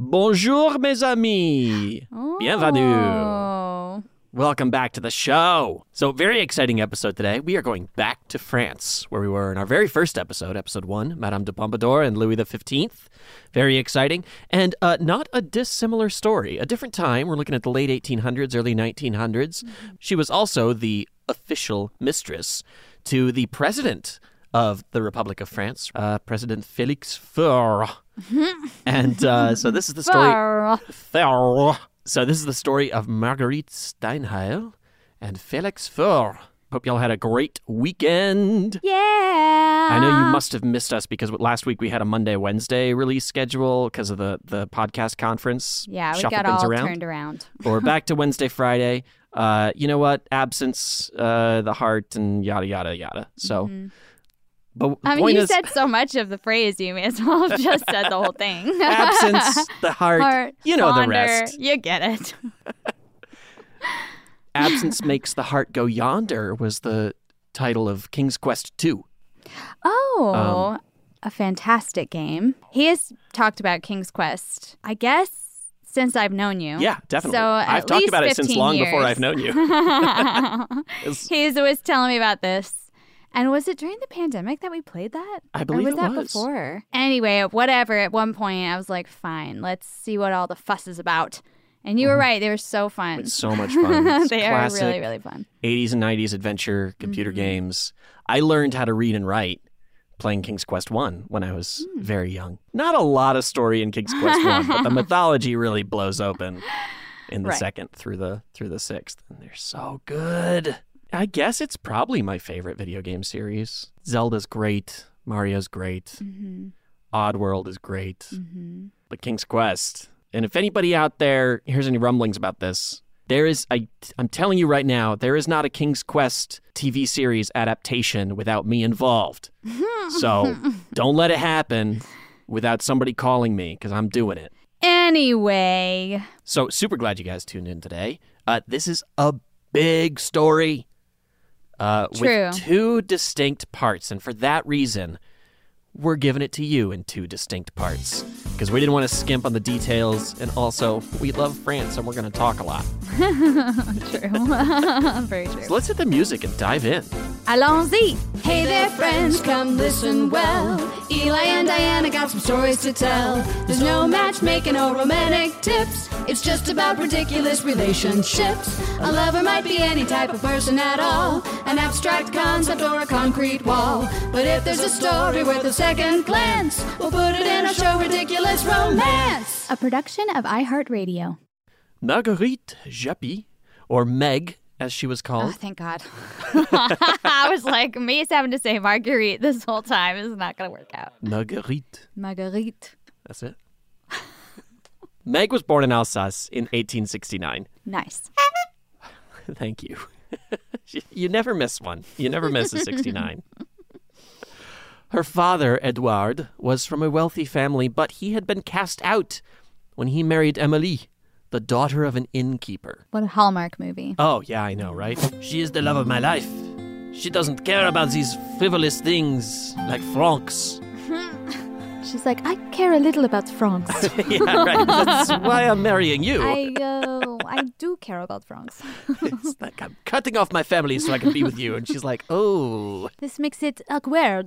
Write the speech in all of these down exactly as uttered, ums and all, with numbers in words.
Bonjour, mes amis. Oh. Bienvenue. Welcome back to the show. So, very exciting episode today. We are going back to France, where we were in our very first episode, episode one, Madame de Pompadour and Louis the fifteenth. Very exciting. And uh, not a dissimilar story. A different time. We're looking at the late eighteen hundreds, early nineteen hundreds. Mm-hmm. She was also the official mistress to the president of the Republic of France, uh, President Félix Faure. And uh, so this is the story. Faure. So this is the story of Marguerite Steinheil and Félix Faure. Hope y'all had a great weekend. Yeah. I know you must have missed us because last week we had a Monday, Wednesday release schedule because of the, the podcast conference. Yeah, we got all around. turned around. We're back to Wednesday, Friday. Uh, you know what? Absence, uh, the heart, and yada, yada, yada. So... Mm-hmm. But I mean, you is, said so much of the phrase, you may as well have just said the whole thing. Absence, the heart, heart you know wander, the rest. You get it. Absence Makes the Heart Go Yonder was the title of King's Quest two. Oh, um, a fantastic game. He has talked about King's Quest, I guess, since I've known you. Yeah, definitely. So I've talked about it since long years. before I've known you. He was telling me about this. And was it during the pandemic that we played that? I believe or was it that was. before? Anyway, whatever. At one point, I was like, fine, let's see what all the fuss is about. And you were mm-hmm. right. They were so fun. It's so much fun. They are really, really fun. eighties and nineties adventure computer mm-hmm. games. I learned how to read and write playing King's Quest one when I was mm. very young. Not a lot of story in King's Quest one, but the mythology really blows open in the right. second through the through the sixth. And they're so good. I guess it's probably my favorite video game series. Zelda's great. Mario's great. Mm-hmm. Oddworld is great. Mm-hmm. But King's Quest. And if anybody out there hears any rumblings about this, there is, I, I'm telling you right now, there is not a King's Quest T V series adaptation without me involved. So don't let it happen without somebody calling me, because I'm doing it. Anyway. So super glad you guys tuned in today. Uh, this is a big story. Uh, True. With two distinct parts. And for that reason, we're giving it to you in two distinct parts. Because we didn't want to skimp on the details. And also, we love France and we're going to talk a lot. True. Very true. So let's hit the music and dive in. Allons-y. Hey there, friends, come listen well. Eli and Diana got some stories to tell. There's no matchmaking or romantic tips. It's just about ridiculous relationships. A lover might be any type of person at all. An abstract concept or a concrete wall. But if there's a story worth a second glance, we'll put it in our show, Ridiculous Romance. A production of iHeartRadio. Marguerite Japy, or Meg, as she was called. Oh, thank God. I was like, me having to say Marguerite this whole time is not going to work out. Marguerite. Marguerite. That's it. Meg was born in Alsace in eighteen sixty-nine. Nice. Thank you. You never miss one. You never miss a sixty-nine. Her father, Edouard, was from a wealthy family, but he had been cast out when he married Emily, the daughter of an innkeeper. What a Hallmark movie. Oh, yeah, I know, right? She is the love of my life. She doesn't care about these frivolous things like francs. She's like, I care a little about francs. Yeah, right. That's why I'm marrying you. I, uh, I do care about francs. It's like, I'm cutting off my family so I can be with you. And she's like, oh. This makes it awkward.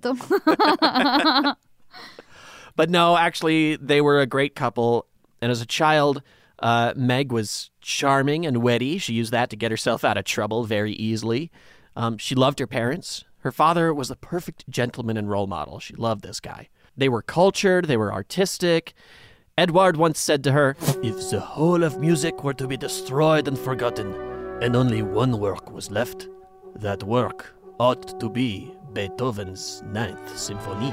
But no, actually, they were a great couple. And as a child, uh, Meg was charming and witty. She used that to get herself out of trouble very easily. Um, she loved her parents. Her father was the perfect gentleman and role model. She loved this guy. They were cultured, they were artistic. Edouard once said to her, "If the whole of music were to be destroyed and forgotten, and only one work was left, that work ought to be Beethoven's Ninth Symphony."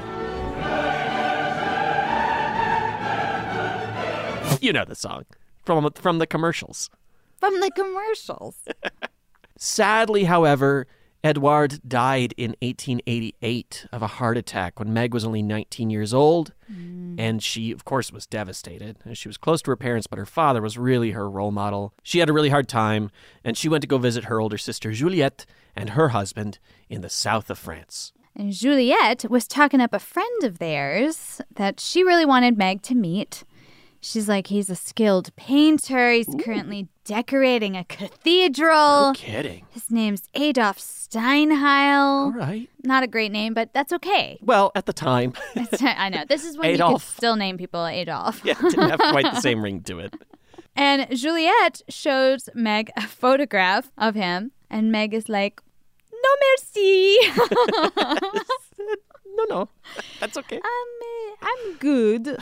You know the song from, from the commercials. From the commercials. Sadly, however, Edouard died in eighteen eighty-eight of a heart attack when Meg was only nineteen years old. Mm. And she, of course, was devastated. She was close to her parents, but her father was really her role model. She had a really hard time, and she went to go visit her older sister, Juliette, and her husband in the south of France. And Juliette was talking up a friend of theirs that she really wanted Meg to meet. She's like, he's a skilled painter. He's Ooh. currently decorating a cathedral. No kidding. His name's Adolf Steinheil. All right. Not a great name, but that's okay. Well, at the time. It's, I know. This is when Adolf. you could still name people Adolf. Yeah, it didn't have quite the same ring to it. And Juliette shows Meg a photograph of him. And Meg is like, no merci. No, no. That's okay. Um, uh, I'm good.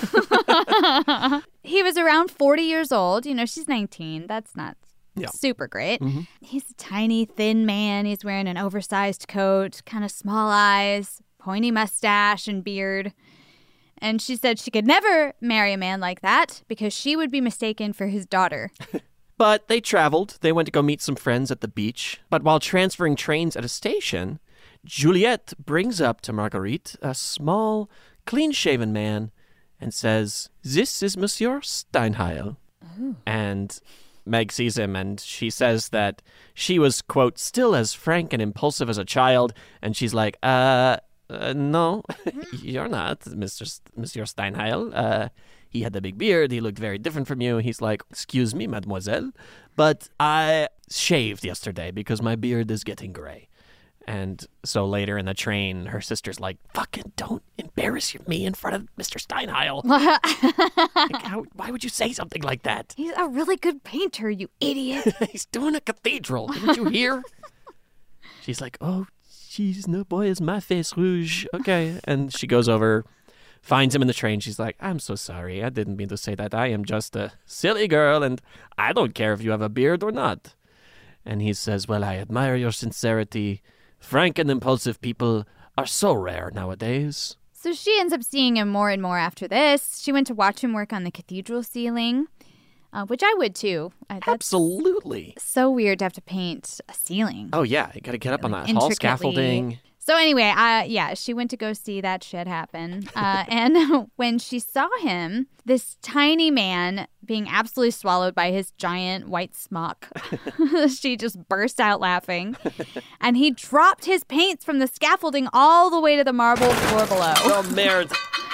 He was around forty years old. You know, she's nineteen. That's not Yeah. super great. Mm-hmm. He's a tiny, thin man. He's wearing an oversized coat, kind of small eyes, pointy mustache and beard. And she said she could never marry a man like that because she would be mistaken for his daughter. But they traveled. They went to go meet some friends at the beach. But while transferring trains at a station, Juliette brings up to Marguerite a small, clean-shaven man and says, "This is Monsieur Steinheil." Oh. And Meg sees him and she says that she was, quote, still as frank and impulsive as a child. And she's like, uh, uh no, you're not, Mister S- Monsieur Steinheil. Uh, he had the big beard. He looked very different from you. He's like, "Excuse me, mademoiselle, but I shaved yesterday because my beard is getting gray." And so later in the train, her sister's like, "Fucking don't embarrass me in front of Mister Steinheil." Like, how, why would you say something like that? He's a really good painter, you idiot. He's doing a cathedral. Didn't you hear? She's like, "Oh, jeez, no boy, is my face rouge." Okay. And she goes over, finds him in the train. She's like, "I'm so sorry. I didn't mean to say that. I am just a silly girl, and I don't care if you have a beard or not." And he says, "Well, I admire your sincerity. Frank and impulsive people are so rare nowadays." So she ends up seeing him more and more after this. She went to watch him work on the cathedral ceiling, uh, which I would too. Uh, that's Absolutely. so weird to have to paint a ceiling. Oh, yeah. You got to get up on Like, that tall intricately. scaffolding. So anyway, uh, yeah, she went to go see that shit happen. Uh, and when she saw him, this tiny man being absolutely swallowed by his giant white smock, she just burst out laughing. And he dropped his paints from the scaffolding all the way to the marble floor below. Oh, merde.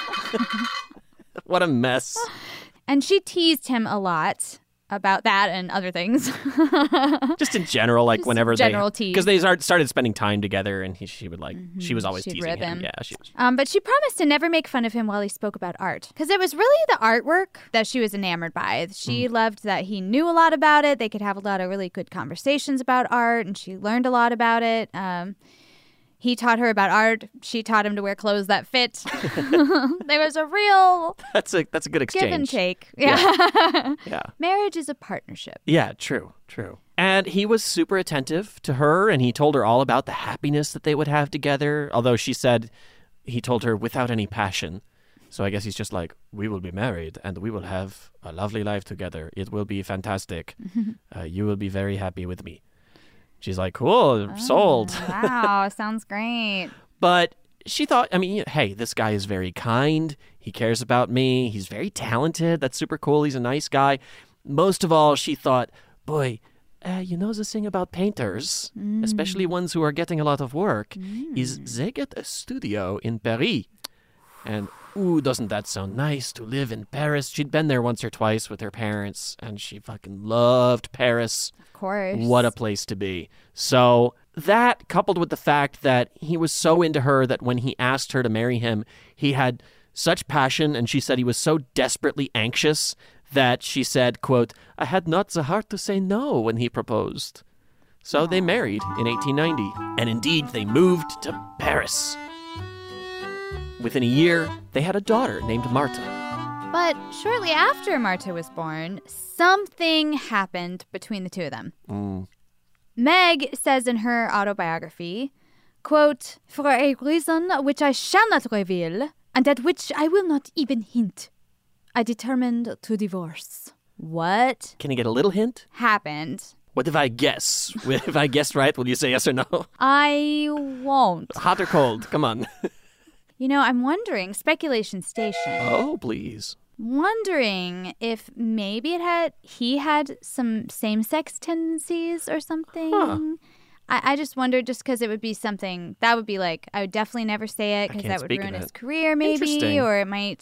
What a mess. And she teased him a lot about that and other things. Just in general, like Just whenever general they... tease. Because they start, started spending time together and he, she would like... Mm-hmm. She was always She'd teasing rib him. him. Yeah, she Um, but she promised to never make fun of him while he spoke about art. Because it was really the artwork that she was enamored by. She mm. loved that he knew a lot about it. They could have a lot of really good conversations about art, and she learned a lot about it. Um, he taught her about art. She taught him to wear clothes that fit. There was a real... That's a that's a good exchange. Give and take. Yeah. Yeah. Yeah. Marriage is a partnership. Yeah, true, true. And he was super attentive to her, and he told her all about the happiness that they would have together, although she said he told her without any passion. So I guess he's just like, "We will be married, and we will have a lovely life together. It will be fantastic. uh, you will be very happy with me." She's like, "Cool, Oh, sold." Wow, sounds great. But she thought, I mean, hey, this guy is very kind. He cares about me. He's very talented. That's super cool. He's a nice guy. Most of all, she thought, boy, uh, you know the thing about painters, mm. especially ones who are getting a lot of work, mm. is they get a studio in Paris. And, ooh, doesn't that sound nice to live in Paris? She'd been there once or twice with her parents, and she fucking loved Paris. Of course. What a place to be. So that, coupled with the fact that he was so into her that when he asked her to marry him, he had such passion, and she said he was so desperately anxious that she said, quote, "I had not the heart to say no when he proposed." So they married in eighteen ninety, and indeed they moved to Paris. Within a year, they had a daughter named Martha. But shortly after Martha was born, something happened between the two of them. Mm. Meg says in her autobiography, quote, "For a reason which I shall not reveal, and at which I will not even hint, I determined to divorce." What? Can you get a little hint? Happened. What if I guess? If I guessed right, will you say yes or no? I won't. Hot or cold? Come on. You know, I'm wondering, speculation station. Oh, please. Wondering if maybe it had he had some same-sex tendencies or something. Huh. I, I just wondered, just because it would be something that would be like, I would definitely never say it because that would ruin his career, maybe, or it might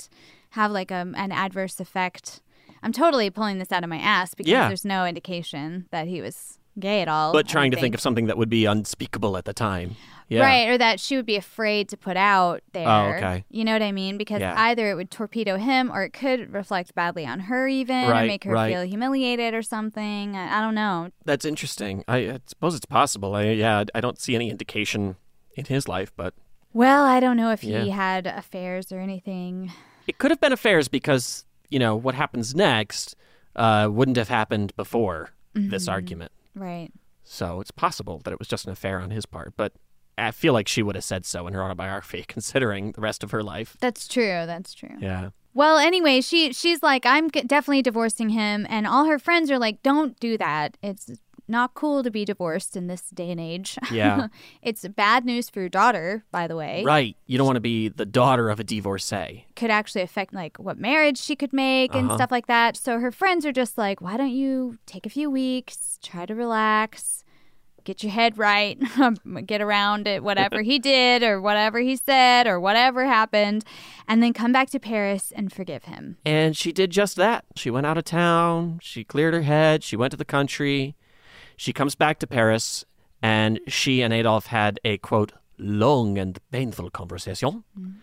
have like a, an adverse effect. I'm totally pulling this out of my ass because Yeah. there's no indication that he was gay at all. But I trying to think. think of something that would be unspeakable at the time. Yeah. Right, or that she would be afraid to put out there. Oh, okay. You know what I mean? Because Yeah. either it would torpedo him or it could reflect badly on her even or Right, make her right. feel humiliated or something. I, I don't know. That's interesting. I, I suppose it's possible. I, yeah, I don't see any indication in his life, but Well, I don't know if he Yeah. had affairs or anything. it could have been affairs because, you know, what happens next uh, wouldn't have happened before this argument. Right. So it's possible that it was just an affair on his part, but I feel like she would have said so in her autobiography, considering the rest of her life. That's true. That's true. Yeah. Well, anyway, she she's like, I'm g- definitely divorcing him. And all her friends are like, don't do that. It's not cool to be divorced in this day and age. Yeah. It's bad news for your daughter, by the way. Right. You don't want to be the daughter of a divorcee. Could actually affect like what marriage she could make and Uh-huh. stuff like that. So her friends are just like, why don't you take a few weeks, try to relax, get your head right, get around it, whatever he did or whatever he said or whatever happened, and then come back to Paris and forgive him. And she did just that. She went out of town. She cleared her head. She went to the country. She comes back to Paris, and she and Adolf had a, quote, long and painful conversation.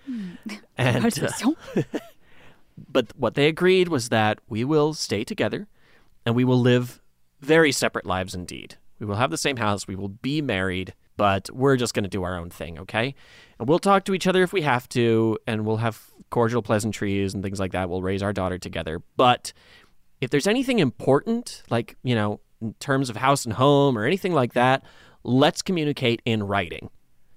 And, uh, but what they agreed was that we will stay together, and we will live very separate lives indeed. We will have the same house. We will be married, but we're just going to do our own thing, okay? And we'll talk to each other if we have to, and we'll have cordial pleasantries and things like that. We'll raise our daughter together. But if there's anything important, like, you know, in terms of house and home or anything like that, let's communicate in writing.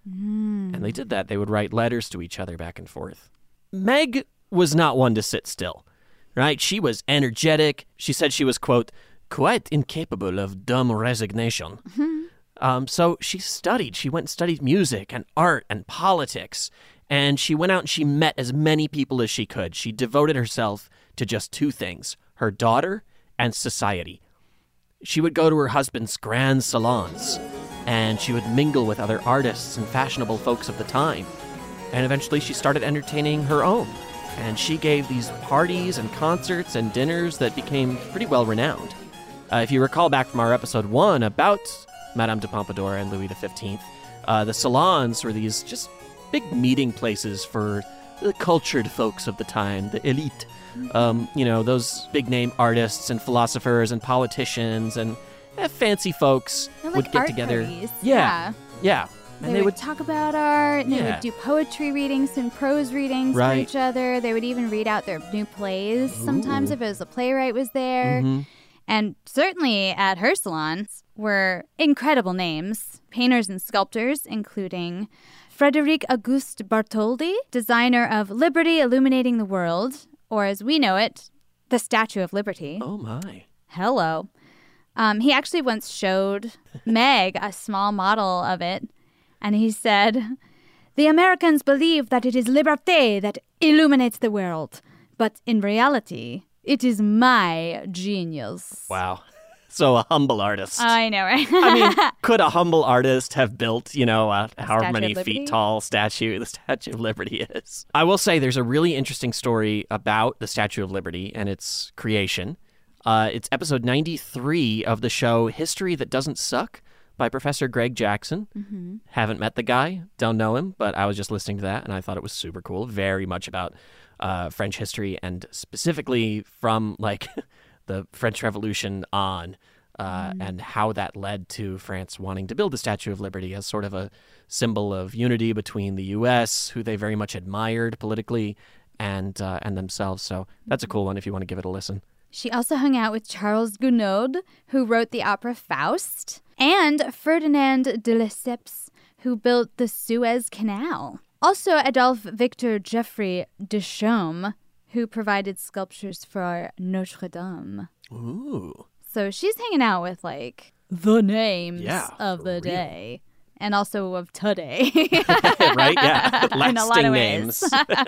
Mm. And they did that. They would write letters to each other back and forth. Meg was not one to sit still, right? She was energetic. She said she was, quote, quite incapable of dumb resignation. Mm-hmm. Um, so she studied. She went and studied music and art and politics. And she went out and she met as many people as she could. She devoted herself to just two things, her daughter and society. She would go to her husband's grand salons, and she would mingle with other artists and fashionable folks of the time. And eventually she started entertaining her own. And she gave these parties and concerts and dinners that became pretty well renowned. Uh, if you recall back from our episode one about Madame de Pompadour and Louis the fifteenth, uh, the salons were these just big meeting places for the cultured folks of the time, the elite. Um, you know, those big-name artists and philosophers and politicians and eh, fancy folks They're would like get art together. parties. Yeah, yeah. They, And they would would talk about art, and they Yeah. would do poetry readings and prose readings Right. for each other. They would even read out their new plays sometimes if it was a playwright was there. Mhm. And certainly at her salons were incredible names, painters and sculptors, including Frederic Auguste Bartholdi, designer of Liberty Illuminating the World, or as we know it, the Statue of Liberty. Oh, my. Hello. Um, he actually once showed Meg a small model of it, and he said, "The Americans believe that it is liberté that illuminates the world, but in reality, it is my genius." Wow. So a humble artist. I know, right? I mean, could a humble artist have built, you know, a however Statue many of Liberty? feet tall statue the Statue of Liberty is? I will say there's a really interesting story about the Statue of Liberty and its creation. Uh, it's episode ninety-three of the show History That Doesn't Suck by Professor Greg Jackson. Mm-hmm. Haven't met the guy, don't know him, but I was just listening to that and I thought it was super cool. Very much about uh, French history and specifically from like the French Revolution on. Uh, mm. And how that led to France wanting to build the Statue of Liberty as sort of a symbol of unity between the U S, who they very much admired politically, and uh, and themselves. So that's a cool one if you want to give it a listen. She also hung out with Charles Gounod, who wrote the opera Faust, and Ferdinand de Lesseps, who built the Suez Canal. Also, Adolphe Victor Geoffroy de Chaume, who provided sculptures for Notre Dame. Ooh. So she's hanging out with, like, the names Yeah, of the real. day. And also of today. Right? Yeah. In a lot Lasting of names. ways.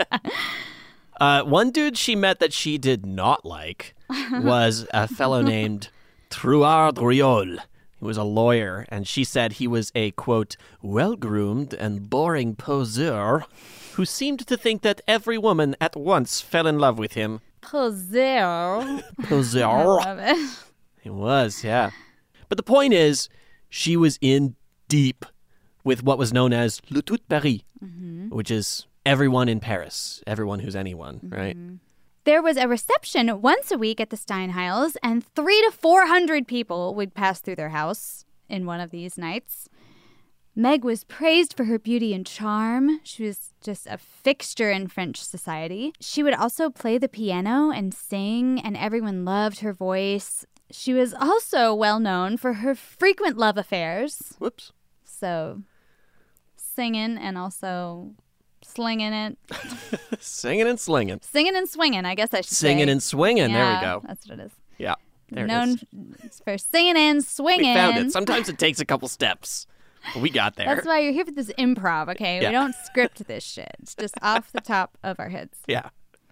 uh, one dude she met that she did not like was a fellow named Trouard Riol. He was a lawyer, and she said he was a, quote, well-groomed and boring poseur who seemed to think that every woman at once fell in love with him. Poseur. Poseur. I love it. It was, yeah. But the point is, she was in deep with what was known as Le Tout Paris, mm-hmm. which is everyone in Paris, everyone who's anyone, mm-hmm. right? There was a reception once a week at the Steinheils, and three to four hundred people would pass through their house in one of these nights. Meg was praised for her beauty and charm. She was just a fixture in French society. She would also play the piano and sing, and everyone loved her voice. She was also well known for her frequent love affairs. Whoops. So, singing and also slinging it. Singing and slinging. Singing and swinging, I guess I should Singing say. Singing and swinging. Yeah, there we go. That's what it is. Yeah. There known it is. for singing and swinging. We found it. Sometimes it takes a couple steps. But we got there. That's why you're here for this improv, okay? Yeah. We don't script this shit. It's just off the top of our heads. Yeah.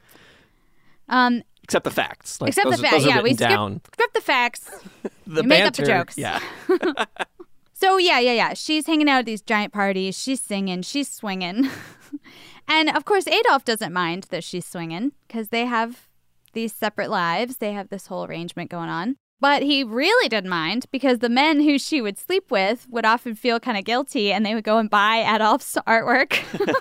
Um, Except the facts. Like, except those, the facts. those are Yeah, we written down. script, script the facts. The you make up the banter, jokes. Yeah. So, yeah, yeah, yeah. She's hanging out at these giant parties. She's singing. She's swinging. And, of course, Adolf doesn't mind that she's swinging because they have these separate lives. They have this whole arrangement going on. But he really didn't mind because the men who she would sleep with would often feel kind of guilty and they would go and buy Adolf's artwork.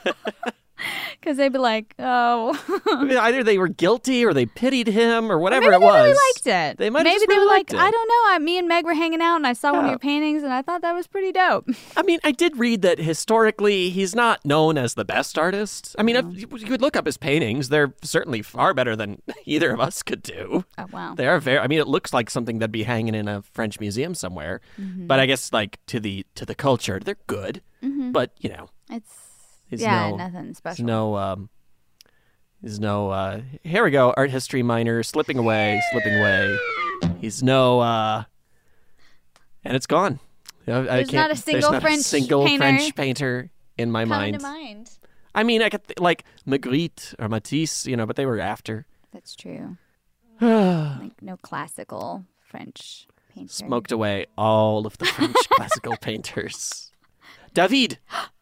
Because they'd be like, oh. Either they were guilty or they pitied him or whatever or maybe it was. They really liked it. They might Maybe have just they really were like, liked it. I don't know. I, me and Meg were hanging out and I saw one of Yeah. your paintings and I thought that was pretty dope. I mean, I did read that historically he's not known as the best artist. I mean, if you you could look up his paintings. They're certainly far better than either of us could do. Oh, wow. They are very, I mean, it looks like something that'd be hanging in a French museum somewhere. Mm-hmm. But I guess, like, to the to the culture, they're good. Mm-hmm. But, you know. It's, There's yeah, no, nothing There's special. no, um, there's no, uh, here we go, art history minor, slipping away, slipping away. He's no, uh, and it's gone. I, I There's can't, not a single there's not French a single painter French painter in my Come mind. to mind. I mean, I could, th- like, Magritte or Matisse, you know, but they were after. That's true. Like no classical French painter. Smoked away all of the French classical painters. David.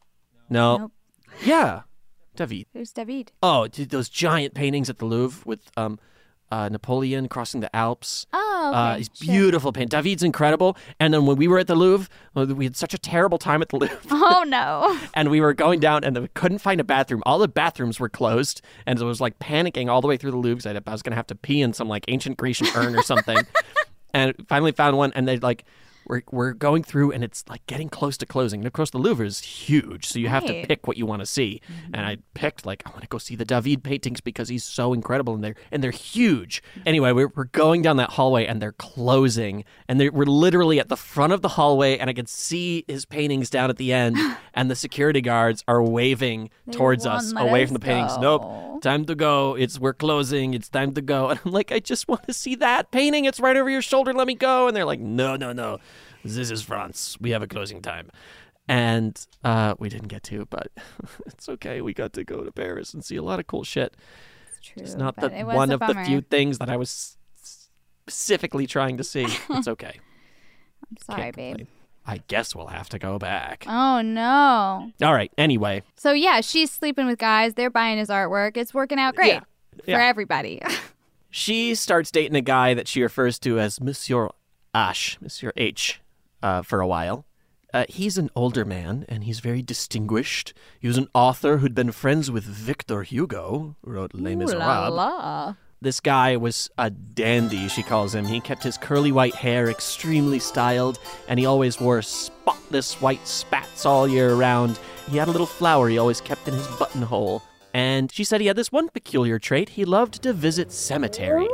No. Nope. Yeah. David. Who's David? Oh, dude, those giant paintings at the Louvre with um, uh, Napoleon crossing the Alps. Oh, okay. Uh, he's sure. beautiful paint. David's incredible. And then when we were at the Louvre, well, we had such a terrible time at the Louvre. Oh, no. And we were going down and we couldn't find a bathroom. All the bathrooms were closed. And I was like panicking all the way through the Louvre because I was going to have to pee in some like ancient Grecian urn or something. And finally found one. And they like, we're, we're going through and it's like getting close to closing. And of course, the Louvre is huge. So you have to Right. pick what you want to see. Mm-hmm. And I picked like, I want to go see the David paintings because he's so incredible. And they're, and they're huge. Anyway, we're, we're going down that hallway and they're closing. And they, we're literally at the front of the hallway. And I can see his paintings down at the end. And the security guards are waving They towards won't us let away us from the paintings. go. Nope. Time to go. It's we're closing. It's time to go. And I'm like, I just want to see that painting. It's right over your shoulder. Let me go. And they're like, no, no, no. This is France. We have a closing time. And uh, we didn't get to, but it's okay. We got to go to Paris and see a lot of cool shit. It's true. It's not but the it was one a of bummer. the few things that I was specifically trying to see. It's okay. I'm sorry, Can't babe. complain. I guess we'll have to go back. Oh, no. All right. Anyway. So, yeah, she's sleeping with guys. They're buying his artwork. It's working out great Yeah. for Yeah. everybody. She starts dating a guy that she refers to as Monsieur H, Monsieur H, uh, for a while. Uh, he's an older man, and he's very distinguished. He was an author who'd been friends with Victor Hugo, who wrote Les Ooh la Miserables. la. This guy was a dandy, she calls him. He kept his curly white hair extremely styled, and he always wore spotless white spats all year round. He had a little flower he always kept in his buttonhole. And she said he had this one peculiar trait. He loved to visit cemeteries.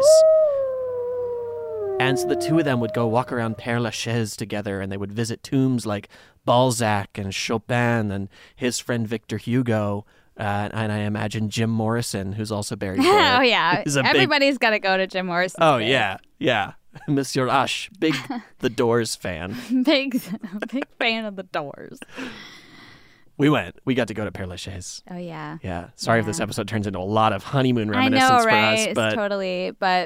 And so the two of them would go walk around Père Lachaise together, and they would visit tombs like Balzac and Chopin and his friend Victor Hugo. Uh, and I imagine Jim Morrison, who's also buried there. Oh, yeah. is a big- Everybody's got to go to Jim Morrison's Oh, grave. yeah, yeah. Monsieur Ash, big The Doors fan. Big, big fan of the Doors. We went. We got to go to Père Lachaise. Oh, yeah. Yeah. Sorry if Yeah. this episode turns into a lot of honeymoon I reminiscence know, for right? us, but Totally. But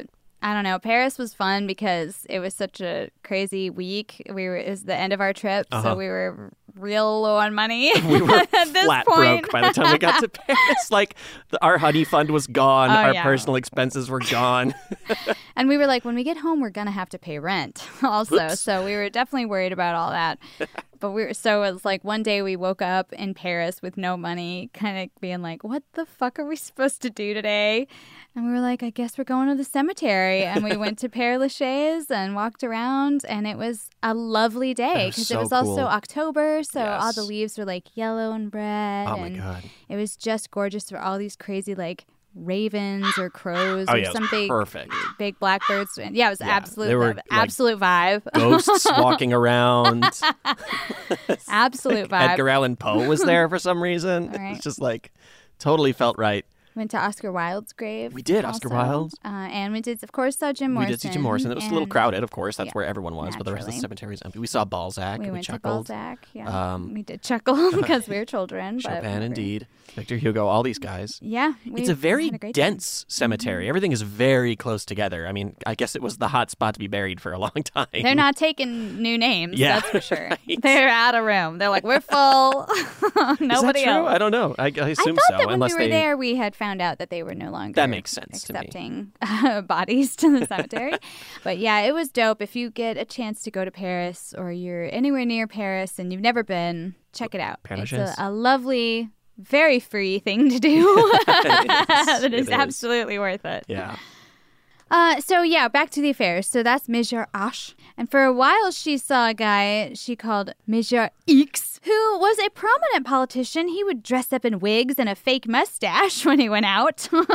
I don't know. Paris was fun because it was such a crazy week. We were it was the end of our trip, uh-huh. so we were real low on money. We were at this flat point. broke by the time we got to Paris. Like the, our honey fund was gone. Oh, our yeah. personal expenses were gone. And we were like, when we get home, we're gonna have to pay rent also. Oops. So we were definitely worried about all that. But we were so it was like one day we woke up in Paris with no money, kind of being like, what the fuck are we supposed to do today? And we were like, I guess we're going to the cemetery. And we went to Père Lachaise and walked around, and it was a lovely day because so it was cool. also October, so Yes. all the leaves were like yellow and red. Oh my and God. it was just gorgeous for all these crazy like ravens or crows Oh, or yeah, it was some big perfect. big blackbirds. And yeah, it was Yeah, absolute they were, vibe. like, absolute vibe. Ghosts walking around. Absolute vibe. Edgar Allan Poe was there for some reason. Right. It's just like totally felt right. Went to Oscar Wilde's grave. We did, Oscar also. Wilde. Uh, and we did, of course, saw Jim Morrison. We did see Jim Morrison. It was a little and crowded, of course. That's yeah, where everyone was, but the rest of the naturally. cemetery is empty. We saw Balzac. We and we went to chuckled. Balzac. Yeah, Um, we did chuckle because we were children. but Chopin, whatever. indeed. Victor Hugo, all these guys. Yeah. We It's a very had a great time. dense cemetery. Everything is very close together. I mean, I guess it was the hot spot to be buried for a long time. They're not taking new names, Yeah, that's for sure. right. They're out of room. They're like, we're full. Nobody Is that true? else. I don't know. I, I I assume thought so. that when unless we were they... there, we had found out that they were no longer That makes sense to me. accepting uh, bodies to the cemetery. But yeah, it was dope. If you get a chance to go to Paris or you're anywhere near Paris and you've never been, check it out. Père It's a, Lachaise. a lovely, very free thing to do. That It is is. absolutely worth it. Yeah. Uh, so yeah, back to the affairs. So that's Monsieur H. And for a while, she saw a guy she called Monsieur X, who was a prominent politician. He would dress up in wigs and a fake mustache when he went out. You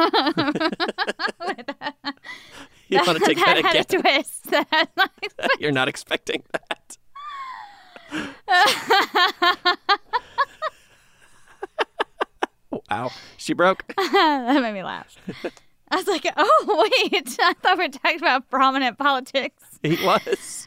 want to take that, that had again? a twist. That- You're not expecting that. Wow. She broke. that made me laugh. I was like, oh, wait. I thought we were talking about prominent politics. He was.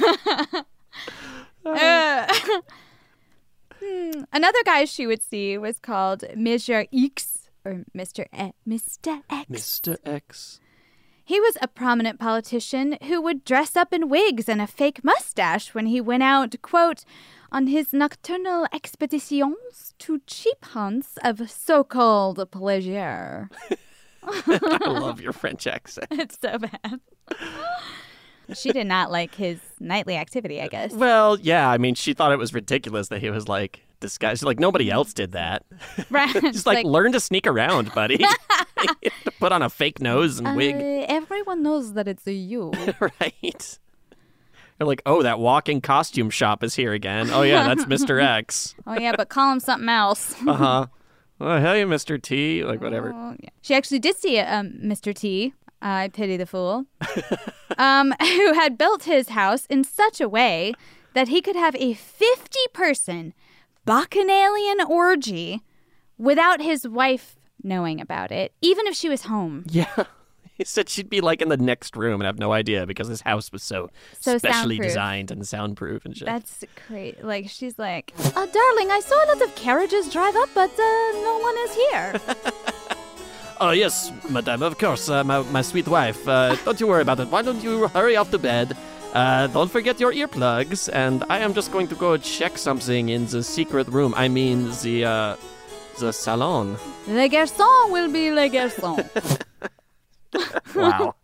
Uh, hmm. Another guy she would see was called Monsieur X, or Mister E- Mister X. Mister X. He was a prominent politician who would dress up in wigs and a fake mustache when he went out, quote, on his nocturnal expeditions to cheap hunts of so-called pleasure. I love your French accent. It's so bad. She did not like his nightly activity, I guess. Well, yeah. I mean, she thought it was ridiculous that he was like disguised. Like nobody else did that. Right. Just like, learn to sneak around, buddy. You have to put on a fake nose and wig. Uh, everyone knows that it's you. Right. They're like, oh, that walking costume shop is here again. Oh, yeah, that's Mister X. Oh, yeah, but call him something else. Uh-huh. Oh, hell yeah, Mister T. Like, whatever. Oh, yeah. She actually did see um, Mister T. I pity the fool. um, who had built his house in such a way that he could have a fifty-person bacchanalian orgy without his wife knowing about it, even if she was home. Yeah. He said she'd be like in the next room and have no idea because his house was so, So specially soundproof. designed and soundproof and shit. That's great. Like, she's like, uh, darling, I saw a lot of carriages drive up, but uh, no one is here. Oh, yes, madame, of course, uh, my, my sweet wife. Uh, don't you worry about it. Why don't you hurry off to bed? Uh, don't forget your earplugs, and I am just going to go check something in the secret room. I mean, the, uh, the salon. Le garçon will be le garçon. Wow.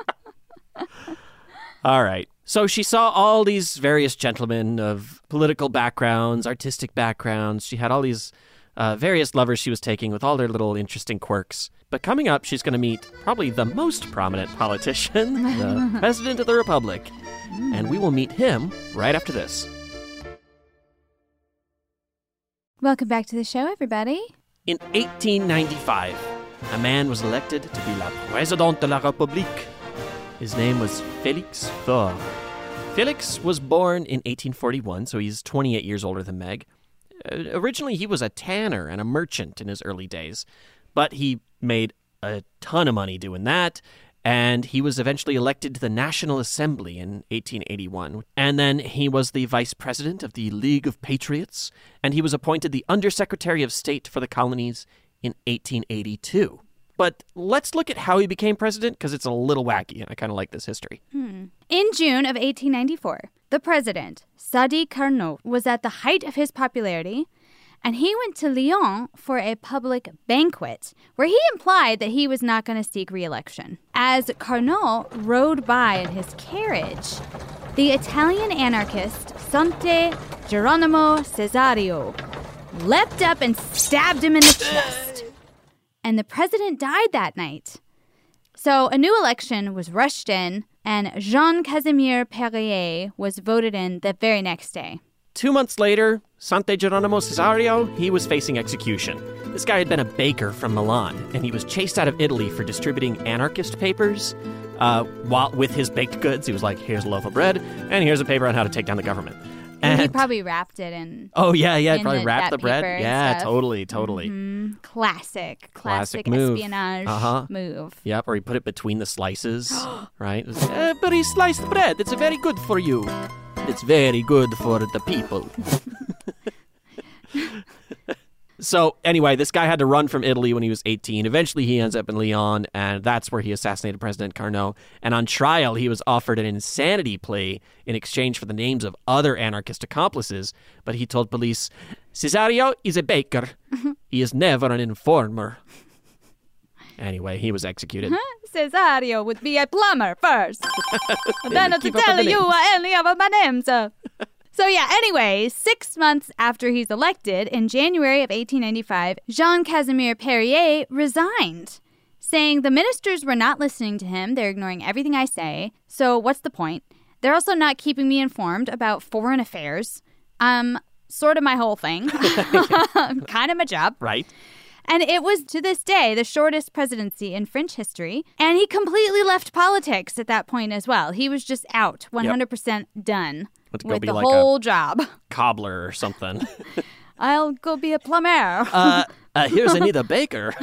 All right. So she saw all these various gentlemen of political backgrounds, artistic backgrounds. She had all these uh, various lovers she was taking with all their little interesting quirks. But coming up, she's going to meet probably the most prominent politician, the President of the Republic. And we will meet him right after this. Welcome back to the show, everybody. In eighteen ninety-five, a man was elected to be la Président de la République. His name was Félix Faure. Félix was born in eighteen forty-one, so he's twenty-eight years older than Meg. Uh, originally, he was a tanner and a merchant in his early days, but he made a ton of money doing that, and he was eventually elected to the National Assembly in eighteen eighty-one. And then he was the vice president of the League of Patriots, and he was appointed the Undersecretary of State for the Colonies in eighteen eighty-two. But let's look at how he became president, because it's a little wacky, and I kind of like this history. Hmm. In June of eighteen ninety-four, the president, Sadi Carnot, was at the height of his popularity, and he went to Lyon for a public banquet where he implied that he was not going to seek re-election. As Carnot rode by in his carriage, the Italian anarchist Sante Geronimo Cesario leapt up and stabbed him in the chest. And the president died that night. So a new election was rushed in, and Jean-Casimir Perier was voted in the very next day. Two months later, Sante Geronimo Cesario, he was facing execution. This guy had been a baker from Milan, and he was chased out of Italy for distributing anarchist papers. Uh, while with his baked goods, he was like, here's a loaf of bread, and here's a paper on how to take down the government. And he probably wrapped it in. Oh, yeah, yeah, in probably the, wrapped the bread. Yeah, stuff. totally, totally. Mm-hmm. Classic, classic, Classic move. espionage Uh-huh. move. Yep, or he put it between the slices, right? It was, uh, but he sliced bread. It's very good for you. It's very good for the people. So anyway, this guy had to run from Italy when he was eighteen. Eventually, he ends up in Lyon, and that's where he assassinated President Carnot. And on trial, he was offered an insanity plea in exchange for the names of other anarchist accomplices. But he told police, Cesario is a baker. He is never an informer. Anyway, he was executed. Cesario would be a plumber first. Then to Keep up tell with the you names. what any of my names are. So yeah, anyway, six months after he's elected, in January of eighteen ninety-five, Jean-Casimir Perier resigned, saying the ministers were not listening to him. They're ignoring everything I say. So what's the point? They're also not keeping me informed about foreign affairs. Um, sort of my whole thing. Kind of my job. Right. And it was, to this day, the shortest presidency in French history. And he completely left politics at that point as well. He was just out, one hundred percent done Let's go with be the like whole a job. cobbler or something. I'll go be a plumber. uh, uh, here's Anita Baker.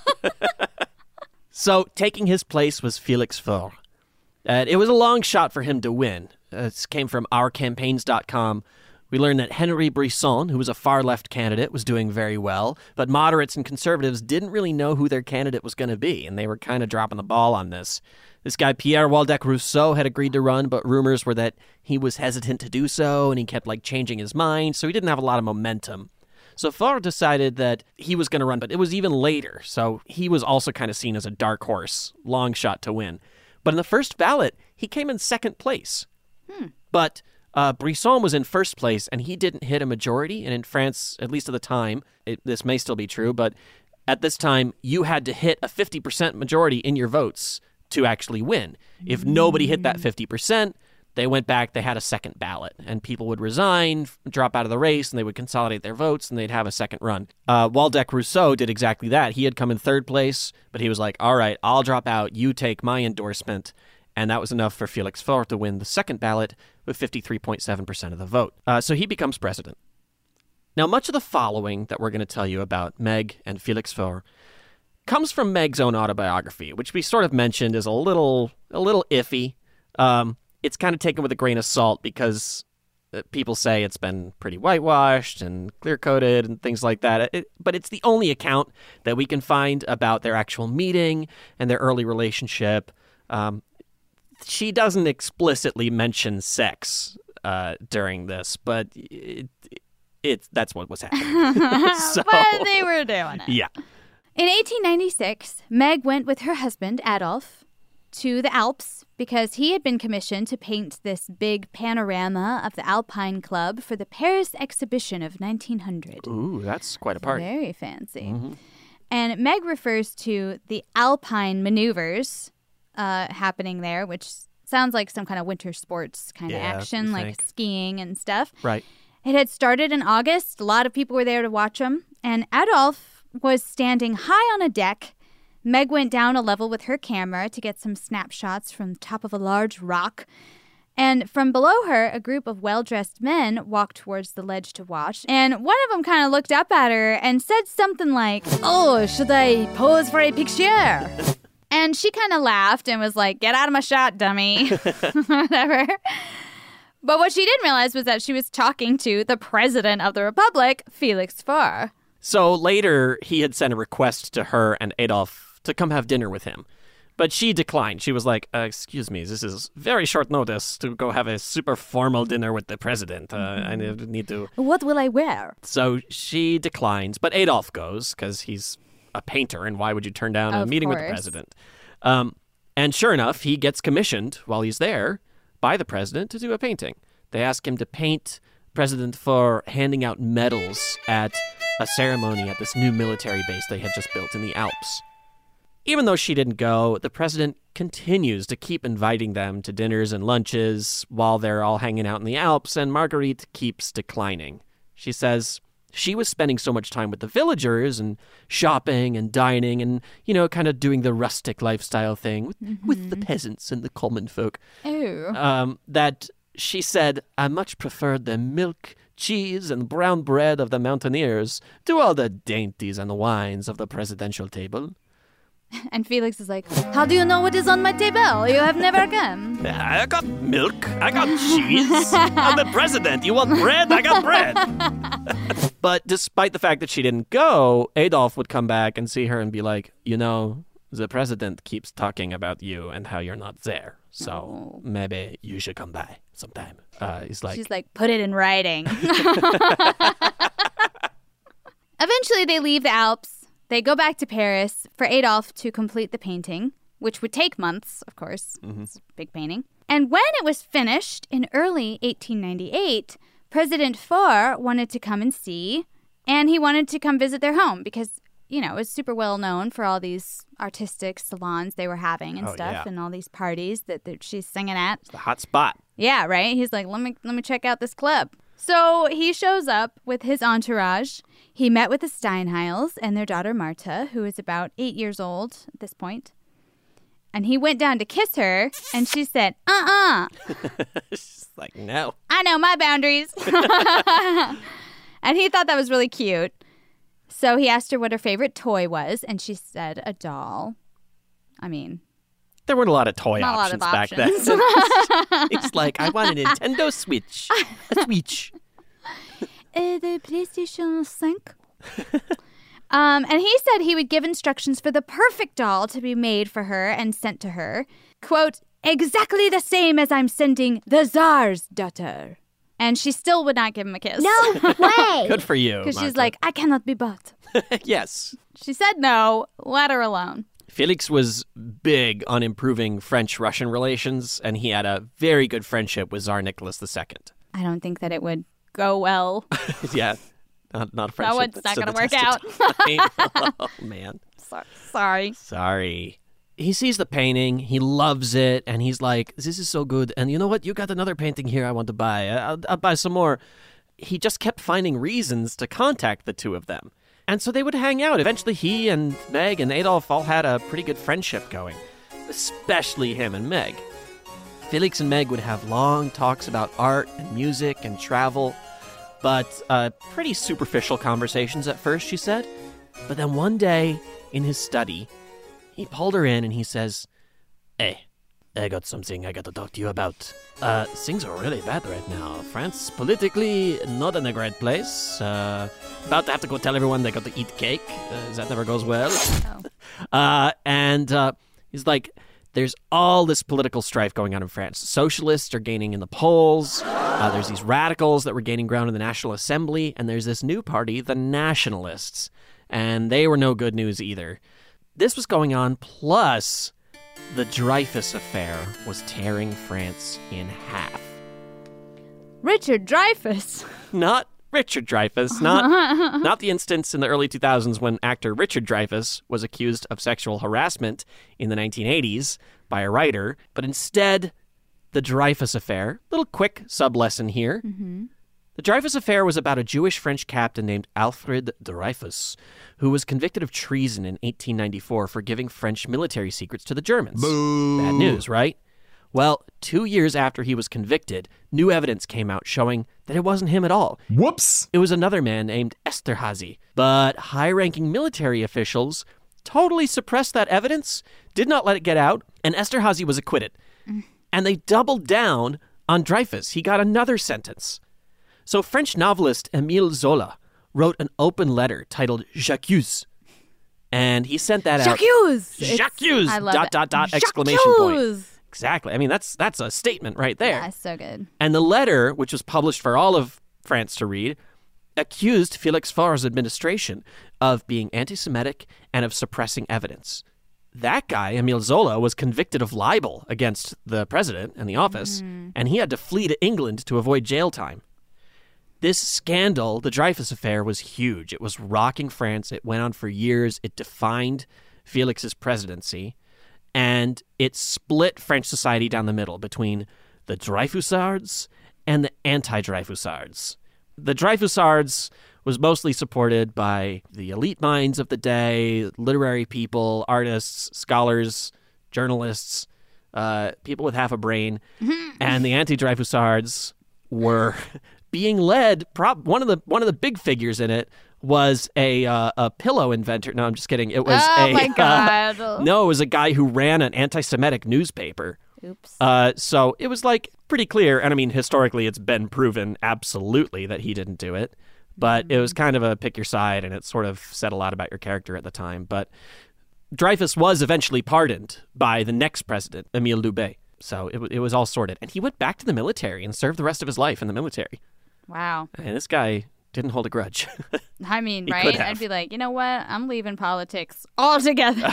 So taking his place was Félix Faure. Uh, it was a long shot for him to win. Uh, this came from our campaigns dot com. We learned that Henri Brisson, who was a far-left candidate, was doing very well, but moderates and conservatives didn't really know who their candidate was going to be, and they were kind of dropping the ball on this. This guy, Pierre Waldeck-Rousseau, had agreed to run, but rumors were that he was hesitant to do so, and he kept, like, changing his mind, so he didn't have a lot of momentum. So Faure decided that he was going to run, but it was even later, so he was also kind of seen as a dark horse, long shot to win. But in the first ballot, he came in second place. Hmm. But uh, Brisson was in first place, and he didn't hit a majority. And in France, at least at the time, it, this may still be true, but at this time, you had to hit a fifty percent majority in your votes to actually win. If nobody hit that fifty percent, they went back, they had a second ballot, and people would resign, drop out of the race, and they would consolidate their votes, and they'd have a second run. Uh, Waldeck-Rousseau did exactly that. He had come in third place, but he was like, all right, I'll drop out, you take my endorsement. And that was enough for Félix Faure to win the second ballot with fifty-three point seven percent of the vote. Uh, so he becomes president. Now, much of the following that we're going to tell you about Meg and Félix Faure comes from Meg's own autobiography, which we sort of mentioned is a little a little iffy. Um, it's kind of taken with a grain of salt because people say it's been pretty whitewashed and clear-coated and things like that. It, but it's the only account that we can find about their actual meeting and their early relationship. Um, she doesn't explicitly mention sex uh, during this, but it, it, that's what was happening. So, but they were doing it. Yeah. In eighteen ninety-six, Meg went with her husband, Adolphe, to the Alps because he had been commissioned to paint this big panorama of the Alpine Club for the Paris exhibition of nineteen hundred. Ooh, that's quite a party. Very fancy. Mm-hmm. And Meg refers to the Alpine maneuvers uh, happening there, which sounds like some kind of winter sports kind of Yeah, action, you like think. skiing and stuff. Right. It had started in August. A lot of people were there to watch them. And Adolphe was standing high on a deck. Meg went down a level with her camera to get some snapshots from the top of a large rock. And from below her, a group of well-dressed men walked towards the ledge to watch. And one of them kind of looked up at her and said something like, "Oh, should I pose for a picture?" And she kind of laughed and was like, "Get out of my shot, dummy." Whatever. But what she didn't realize was that she was talking to the president of the Republic, Félix Faure. So later, he had sent a request to her and Adolf Adolf to come have dinner with him. But she declined. She was like, uh, excuse me, this is very short notice to go have a super formal dinner with the president. Uh, mm-hmm. I need to... What will I wear? So she declines, but Adolf goes because he's a painter, and why would you turn down a of meeting course. with the president? Um, and sure enough, he gets commissioned while he's there by the president to do a painting. They ask him to paint president for handing out medals at a ceremony at this new military base they had just built in the Alps. Even though she didn't go, the president continues to keep inviting them to dinners and lunches while they're all hanging out in the Alps, and Marguerite keeps declining. She says she was spending so much time with the villagers and shopping and dining and, you know, kind of doing the rustic lifestyle thing with, mm-hmm. with the peasants and the common folk. Ew. Um, that she said, I much preferred the milk, cheese, and brown bread of the mountaineers to all the dainties and wines of the presidential table. And Felix is like, how do you know what is on my table? You have never come. I got milk. I got cheese. I'm the president. You want bread? I got bread. But despite the fact that she didn't go, Adolf would come back and see her and be like, you know, the president keeps talking about you and how you're not there. So oh. maybe you should come by sometime. Uh, he's like, She's like, put it in writing. Eventually they leave the Alps. They go back to Paris for Adolf to complete the painting, which would take months, of course. Mm-hmm. It's a big painting. And when it was finished in early eighteen ninety-eight, President Faure wanted to come and see, and he wanted to come visit their home because, you know, it was super well known for all these artistic salons they were having and oh, stuff, yeah. and all these parties that, that she's singing at. It's the hot spot. Yeah, right? He's like, let me let me check out this club. So he shows up with his entourage. He met with the Steinheils and their daughter Marta, who is about eight years old at this point. And he went down to kiss her, and she said, uh-uh. She's like, no. I know my boundaries. And he thought that was really cute. So he asked her what her favorite toy was, and she said a doll. I mean... There weren't a lot of toy Not options, a lot of back options. then. It's like, I want a Nintendo Switch. A Switch. Uh, the PlayStation five. um, and he said he would give instructions for the perfect doll to be made for her and sent to her. Quote, exactly the same as I'm sending the Tsar's daughter. And she still would not give him a kiss. No way. Good for you, Because she's Marta. like, I cannot be bought. Yes. She said no. Let her alone. Felix was big on improving French-Russian relations, and he had a very good friendship with Tsar Nicholas the Second. I don't think that it would go well. Yeah, not, not a friendship. That one's not going to work out. Oh, man. So- sorry. Sorry. He sees the painting, he loves it, and he's like, this is so good. And you know what? You got another painting here I want to buy. I'll, I'll buy some more. He just kept finding reasons to contact the two of them. And so they would hang out. Eventually, he and Meg and Adolf all had a pretty good friendship going, especially him and Meg. Felix and Meg would have long talks about art and music and travel, but uh, pretty superficial conversations at first, she said. But then one day in his study, he pulled her in and he says, hey, I got something I got to talk to you about. Uh, things are really bad right now. France, politically, not in a great place. Uh, about to have to go tell everyone they got to eat cake. Uh, that never goes well. Oh. Uh, and uh, he's like, there's all this political strife going on in France. Socialists are gaining in the polls. Uh, there's these radicals that were gaining ground in the National Assembly. And there's this new party, the Nationalists. And they were no good news either. This was going on, plus the Dreyfus affair was tearing France in half. Richard Dreyfuss. Not Richard Dreyfuss, not not the instance in the early two thousands when actor Richard Dreyfuss was accused of sexual harassment in the nineteen eighties by a writer, but instead the Dreyfus affair. Little quick sub-lesson here. Mm-hmm. The Dreyfus affair was about a Jewish French captain named Alfred Dreyfus, who was convicted of treason in eighteen ninety-four for giving French military secrets to the Germans. Boo. Bad news, right? Well, two years after he was convicted, new evidence came out showing that it wasn't him at all. Whoops! It was another man named Esterhazy. But high-ranking military officials totally suppressed that evidence, did not let it get out, and Esterhazy was acquitted. Mm. And they doubled down on Dreyfus. He got another sentence. So French novelist Émile Zola wrote an open letter titled J'accuse. And he sent that Jacques! out. Jacques! I love dot, it. dot, dot, Jacques! exclamation point. Exactly. I mean, that's that's a statement right there. Yeah, so good. And the letter, which was published for all of France to read, accused Felix Faur's administration of being anti-Semitic and of suppressing evidence. That guy, Émile Zola, was convicted of libel against the president and the office, mm. and he had to flee to England to avoid jail time. This scandal, the Dreyfus Affair, was huge. It was rocking France. It went on for years. It defined Felix's presidency, and it split French society down the middle between the Dreyfusards and the anti-Dreyfusards. The Dreyfusards was mostly supported by the elite minds of the day, literary people, artists, scholars, journalists, uh, people with half a brain. And the anti-Dreyfusards were being led, prob- one of the one of the big figures in it was a uh, a pillow inventor. No, I'm just kidding. It was oh a my God. Uh, no, it was a guy who ran an anti-Semitic newspaper. Oops. Uh, so it was like pretty clear, and I mean historically it's been proven absolutely that he didn't do it, but mm-hmm. it was kind of a pick your side, and it sort of said a lot about your character at the time. But Dreyfus was eventually pardoned by the next president, Émile Loubet. So it, it was all sorted, and he went back to the military and served the rest of his life in the military. Wow. And this guy didn't hold a grudge. I mean, right? I'd be like, you know what? I'm leaving politics altogether.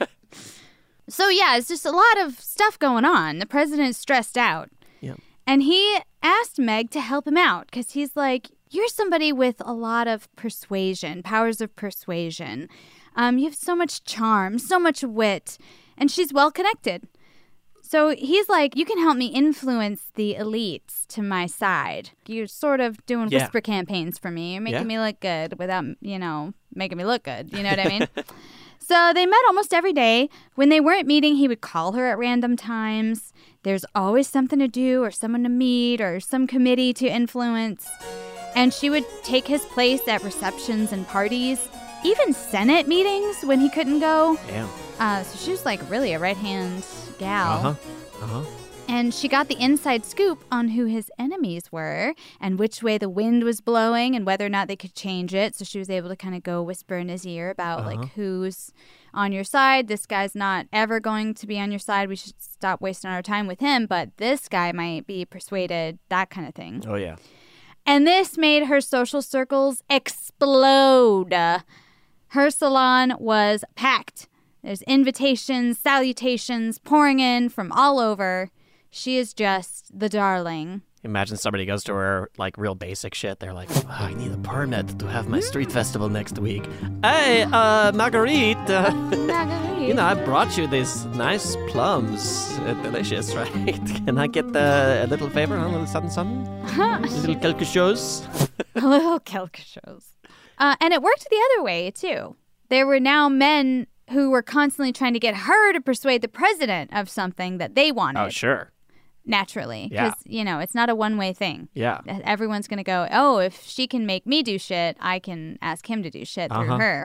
So, yeah, it's just a lot of stuff going on. The president's stressed out. Yeah. And he asked Meg to help him out because he's like, you're somebody with a lot of persuasion, powers of persuasion. Um, you have so much charm, so much wit, and she's well-connected. So he's like, you can help me influence the elites to my side. You're sort of doing yeah. whisper campaigns for me. You're making yeah. me look good without, you know, making me look good. You know what I mean? So they met almost every day. When they weren't meeting, he would call her at random times. There's always something to do or someone to meet or some committee to influence. And she would take his place at receptions and parties, even Senate meetings when he couldn't go. Damn. Uh, so she was like really a right-hand gal. Uh-huh. Uh-huh. And she got the inside scoop on who his enemies were and which way the wind was blowing and whether or not they could change it. So she was able to kind of go whisper in his ear about uh-huh. like who's on your side. This guy's not ever going to be on your side. We should stop wasting our time with him. But this guy might be persuaded, that kind of thing. Oh, yeah. And this made her social circles explode. Her salon was packed. There's invitations, salutations pouring in from all over. She is just the darling. Imagine somebody goes to her, like, real basic shit. They're like, oh, I need a permit to have my street festival next week. Hey, uh, Marguerite. Uh, Marguerite. You know, I brought you these nice plums. Uh, delicious, right? Can I get uh, a little favor? A little something, something? A little quelque chose? A little quelque chose. Uh, and it worked the other way, too. There were now men who were constantly trying to get her to persuade the president of something that they wanted. Oh, sure. Naturally. Yeah. Because, you know, it's not a one-way thing. Yeah. Everyone's going to go, oh, if she can make me do shit, I can ask him to do shit through uh-huh. her.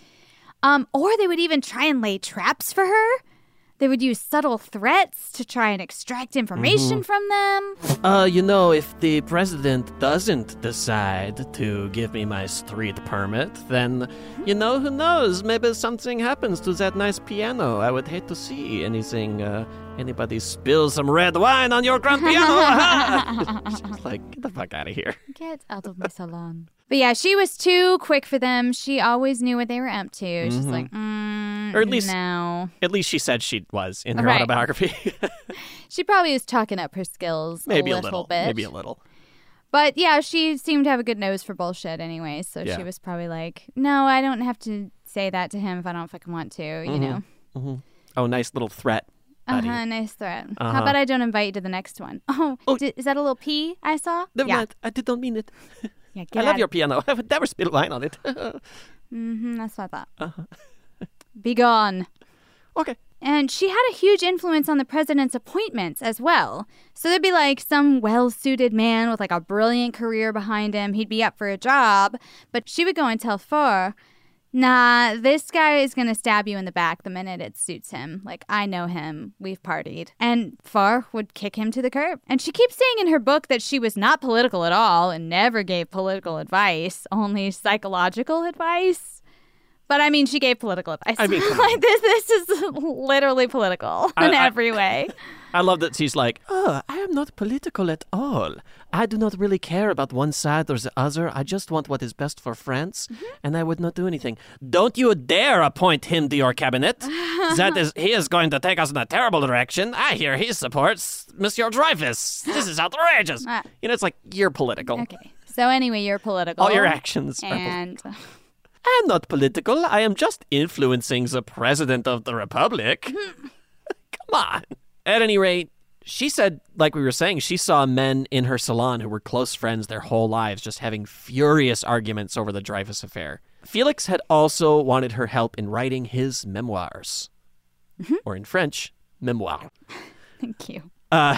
Um, or they would even try and lay traps for her. They would use subtle threats to try and extract information mm-hmm. from them. Uh, you know, if the president doesn't decide to give me my street permit, then, you know, who knows? Maybe something happens to that nice piano. I would hate to see anything, uh, anybody spill some red wine on your grand piano. She's like, get the fuck out of here. Get out of my salon. But yeah, she was too quick for them. She always knew what they were up to. Mm-hmm. She's like, mm, or at least, no. At least she said she was in her right. autobiography. She probably was talking up her skills maybe a a little, little bit. Maybe a little. But yeah, she seemed to have a good nose for bullshit anyway. So yeah. she was probably like, no, I don't have to say that to him if I don't fucking want to, you mm-hmm. know? Mm-hmm. Oh, nice little threat. Buddy. Uh-huh, nice threat. Uh-huh. How about I don't invite you to the next one? Oh, oh. Did, is that a little P I saw? Never yeah. mind. I did not mean it. Yeah, I love your piano. I would never spill wine on it. mm-hmm, that's what I thought. Uh-huh. Be gone. Okay. And she had a huge influence on the president's appointments as well. So there'd be like some well-suited man with like a brilliant career behind him. He'd be up for a job, but she would go and tell Faure, nah, this guy is going to stab you in the back the minute it suits him. Like, I know him. We've partied. And Faure would kick him to the curb. And she keeps saying in her book that she was not political at all and never gave political advice, only psychological advice. But I mean, she gave political advice. I mean, come like on. this, this is literally political I- in I- every way. I love that she's like, oh, I am not political at all. I do not really care about one side or the other. I just want what is best for France, Mm-hmm. and I would not do anything. Don't you dare appoint him to your cabinet. That is, he is going to take us in a terrible direction. I hear he supports Monsieur Dreyfus. This is outrageous. Ah. You know, it's like, you're political. Okay. So anyway, you're political. All your actions are political. And I'm not political. I am just influencing the president of the republic. Come on. At any rate, she said, like we were saying, she saw men in her salon who were close friends their whole lives just having furious arguments over the Dreyfus affair. Felix had also wanted her help in writing his memoirs. Or in French, memoir. thank you. Uh,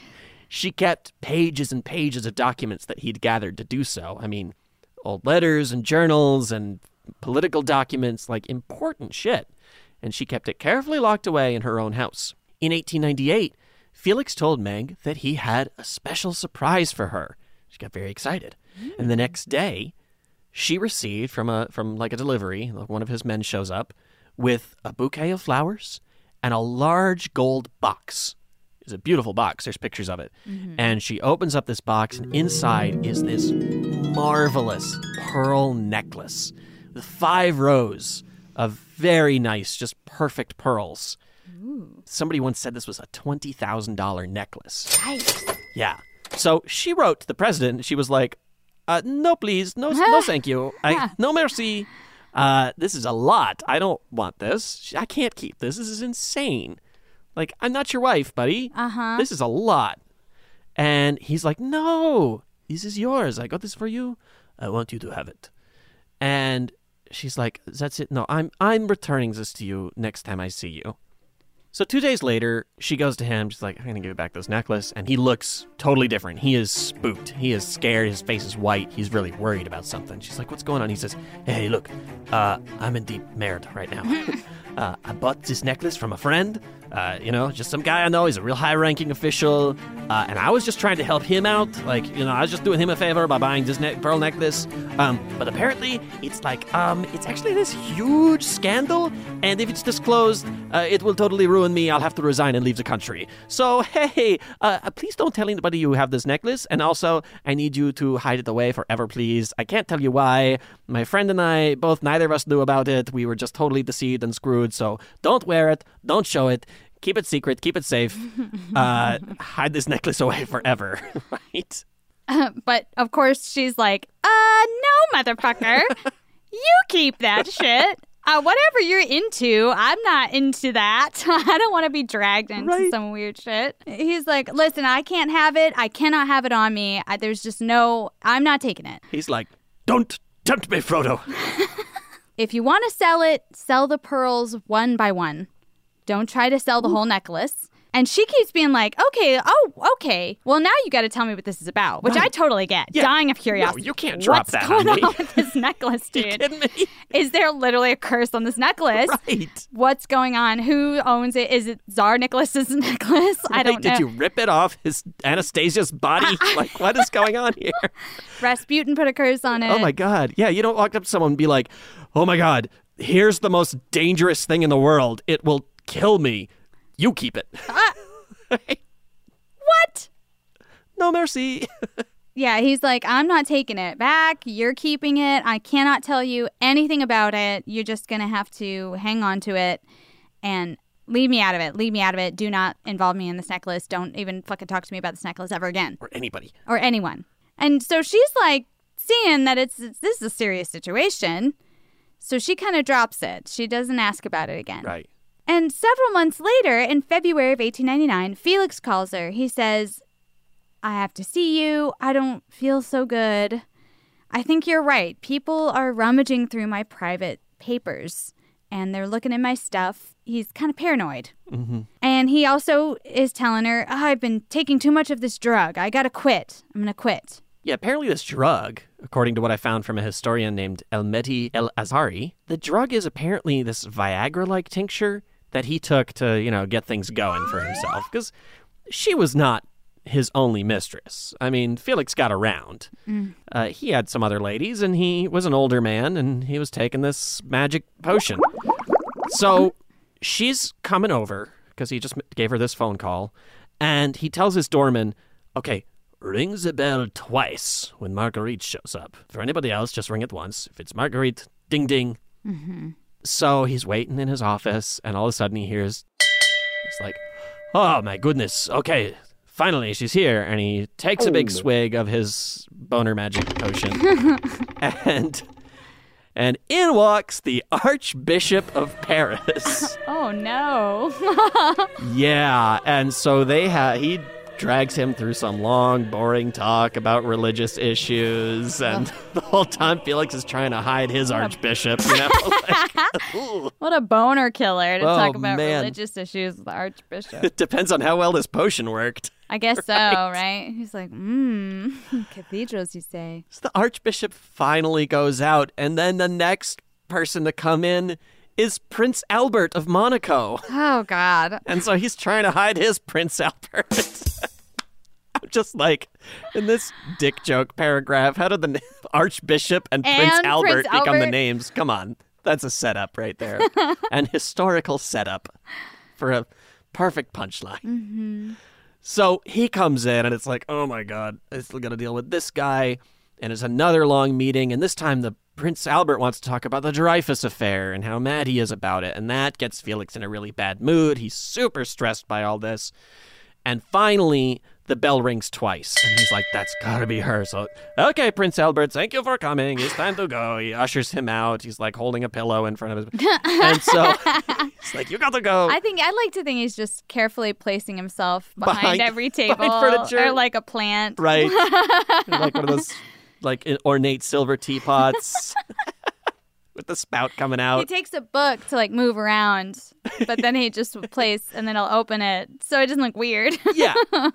she kept pages and pages of documents that he'd gathered to do so. I mean, old letters and journals and political documents, like important shit. And she kept it carefully locked away in her own house. In eighteen ninety-eight, Felix told Meg that he had a special surprise for her. She got very excited. Mm. And the next day, she received from a from like a delivery, one of his men shows up with a bouquet of flowers and a large gold box. It's a beautiful box. There's pictures of it. Mm-hmm. And she opens up this box, and inside is this marvelous pearl necklace with five rows of very nice, just perfect pearls. Ooh. Somebody once said this was a twenty thousand dollars necklace. Nice. Yeah. So she wrote to the president. She was like, uh, no, please. No, no, thank you. I, no merci. Uh, this is a lot. I don't want this. I can't keep this. This is insane. Like, I'm not your wife, buddy. Uh-huh. This is a lot. And he's like, no, this is yours. I got this for you. I want you to have it. And she's like, that's it. No, I'm I'm returning this to you next time I see you. So two days later, she goes to him. She's like, I'm going to give back this necklace. And he looks totally different. He is spooked. He is scared. His face is white. He's really worried about something. She's like, what's going on? He says, hey, look, uh, I'm in deep merit right now. uh, I bought this necklace from a friend. Uh, you know, just some guy I know. He's a real high-ranking official. Uh, and I was just trying to help him out. Like, you know, I was just doing him a favor by buying this ne- pearl necklace. Um, but apparently, it's like, um, it's actually this huge scandal. And if it's disclosed, uh, it will totally ruin me. I'll have to resign and leave the country. So, hey, uh, please don't tell anybody you have this necklace. And also, I need you to hide it away forever, please. I can't tell you why. My friend and I, both, neither of us knew about it. We were just totally deceived and screwed. So don't wear it. Don't show it. Keep it secret. Keep it safe. Uh, hide this necklace away forever, right? Uh, but, of course, she's like, uh, no, motherfucker. You keep that shit. Uh, whatever you're into, I'm not into that. I don't want to be dragged into Right. some weird shit. He's like, listen, I can't have it. I cannot have it on me. I, there's just no, I'm not taking it. He's like, don't tempt me, Frodo. If you want to sell it, sell the pearls one by one. Don't try to sell the whole necklace. And she keeps being like, okay, oh, okay. Well, now you got to tell me what this is about, which Right. I totally get. Yeah. Dying of curiosity. No, you can't drop What's that going on me. on with this necklace, dude? You kidding me? Is there literally a curse on this necklace? Right. What's going on? Who owns it? Is it Tsar Nicholas's necklace? I don't Wait, know. did you rip it off his Anastasia's body? Like, what is going on here? Rasputin put a curse on it. Oh, my God. Yeah, you don't walk up to someone and be like, oh, my God, here's the most dangerous thing in the world. It will kill me. You keep it. Ah. What? No mercy. Yeah, he's like, I'm not taking it back. You're keeping it. I cannot tell you anything about it. You're just going to have to hang on to it and leave me out of it. Leave me out of it. Do not involve me in this necklace. Don't even fucking talk to me about this necklace ever again. Or anybody. Or anyone. And so she's like, seeing that it's, it's this is a serious situation. So she kind of drops it. She doesn't ask about it again. Right. And several months later, in February of eighteen ninety-nine, Felix calls her. He says, I have to see you. I don't feel so good. I think you're right. People are rummaging through my private papers, and they're looking at my stuff. He's kind of paranoid. Mm-hmm. And he also is telling her, oh, I've been taking too much of this drug. I got to quit. I'm going to quit. Yeah, apparently this drug, according to what I found from a historian named Elmeti El Azhari, the drug is apparently this Viagra-like tincture that he took to, you know, get things going for himself. Because she was not his only mistress. I mean, Felix got around. Mm. Uh, he had some other ladies, and he was an older man, and he was taking this magic potion. So she's coming over, because he just gave her this phone call, and he tells his doorman, okay, ring the bell twice when Marguerite shows up. For anybody else, just ring it once. If it's Marguerite, ding, ding. Mm-hmm. So he's waiting in his office, and all of a sudden he hears, he's like, oh my goodness, okay, finally she's here. And he takes a big swig of his boner magic potion, and and in walks the Archbishop of Paris. Oh no. Yeah, and so they ha- he drags him through some long, boring talk about religious issues, and the whole time Felix is trying to hide his archbishop, you know? Like, what a boner killer to oh, talk about man. religious issues with the archbishop. It depends on how well this potion worked. I guess right. so, right? He's like, mmm, cathedrals, you say. So the archbishop finally goes out, and then the next person to come in is Prince Albert of Monaco. Oh, God. And so he's trying to hide his Prince Albert. I'm just like, in this dick joke paragraph, how did the Archbishop and, and Prince Albert Prince become Albert. the names? Come on. That's a setup right there. An historical setup for a perfect punchline. Mm-hmm. So he comes in, and it's like, oh, my God, I still got to deal with this guy. And it's another long meeting, and this time the Prince Albert wants to talk about the Dreyfus affair and how mad he is about it, and that gets Felix in a really bad mood. He's super stressed by all this. And finally, the bell rings twice, and he's like, that's gotta be her. So, okay, Prince Albert, thank you for coming. It's time to go. He ushers him out. He's like holding a pillow in front of his... And so he's like, you got to go. I think, I'd like to think he's just carefully placing himself behind, Behind- every table. behind furniture. Or like a plant. Right. Like one of those like ornate silver teapots with the spout coming out. He takes a book to like move around, but then he just plays, and then he'll open it so it doesn't look weird. Yeah.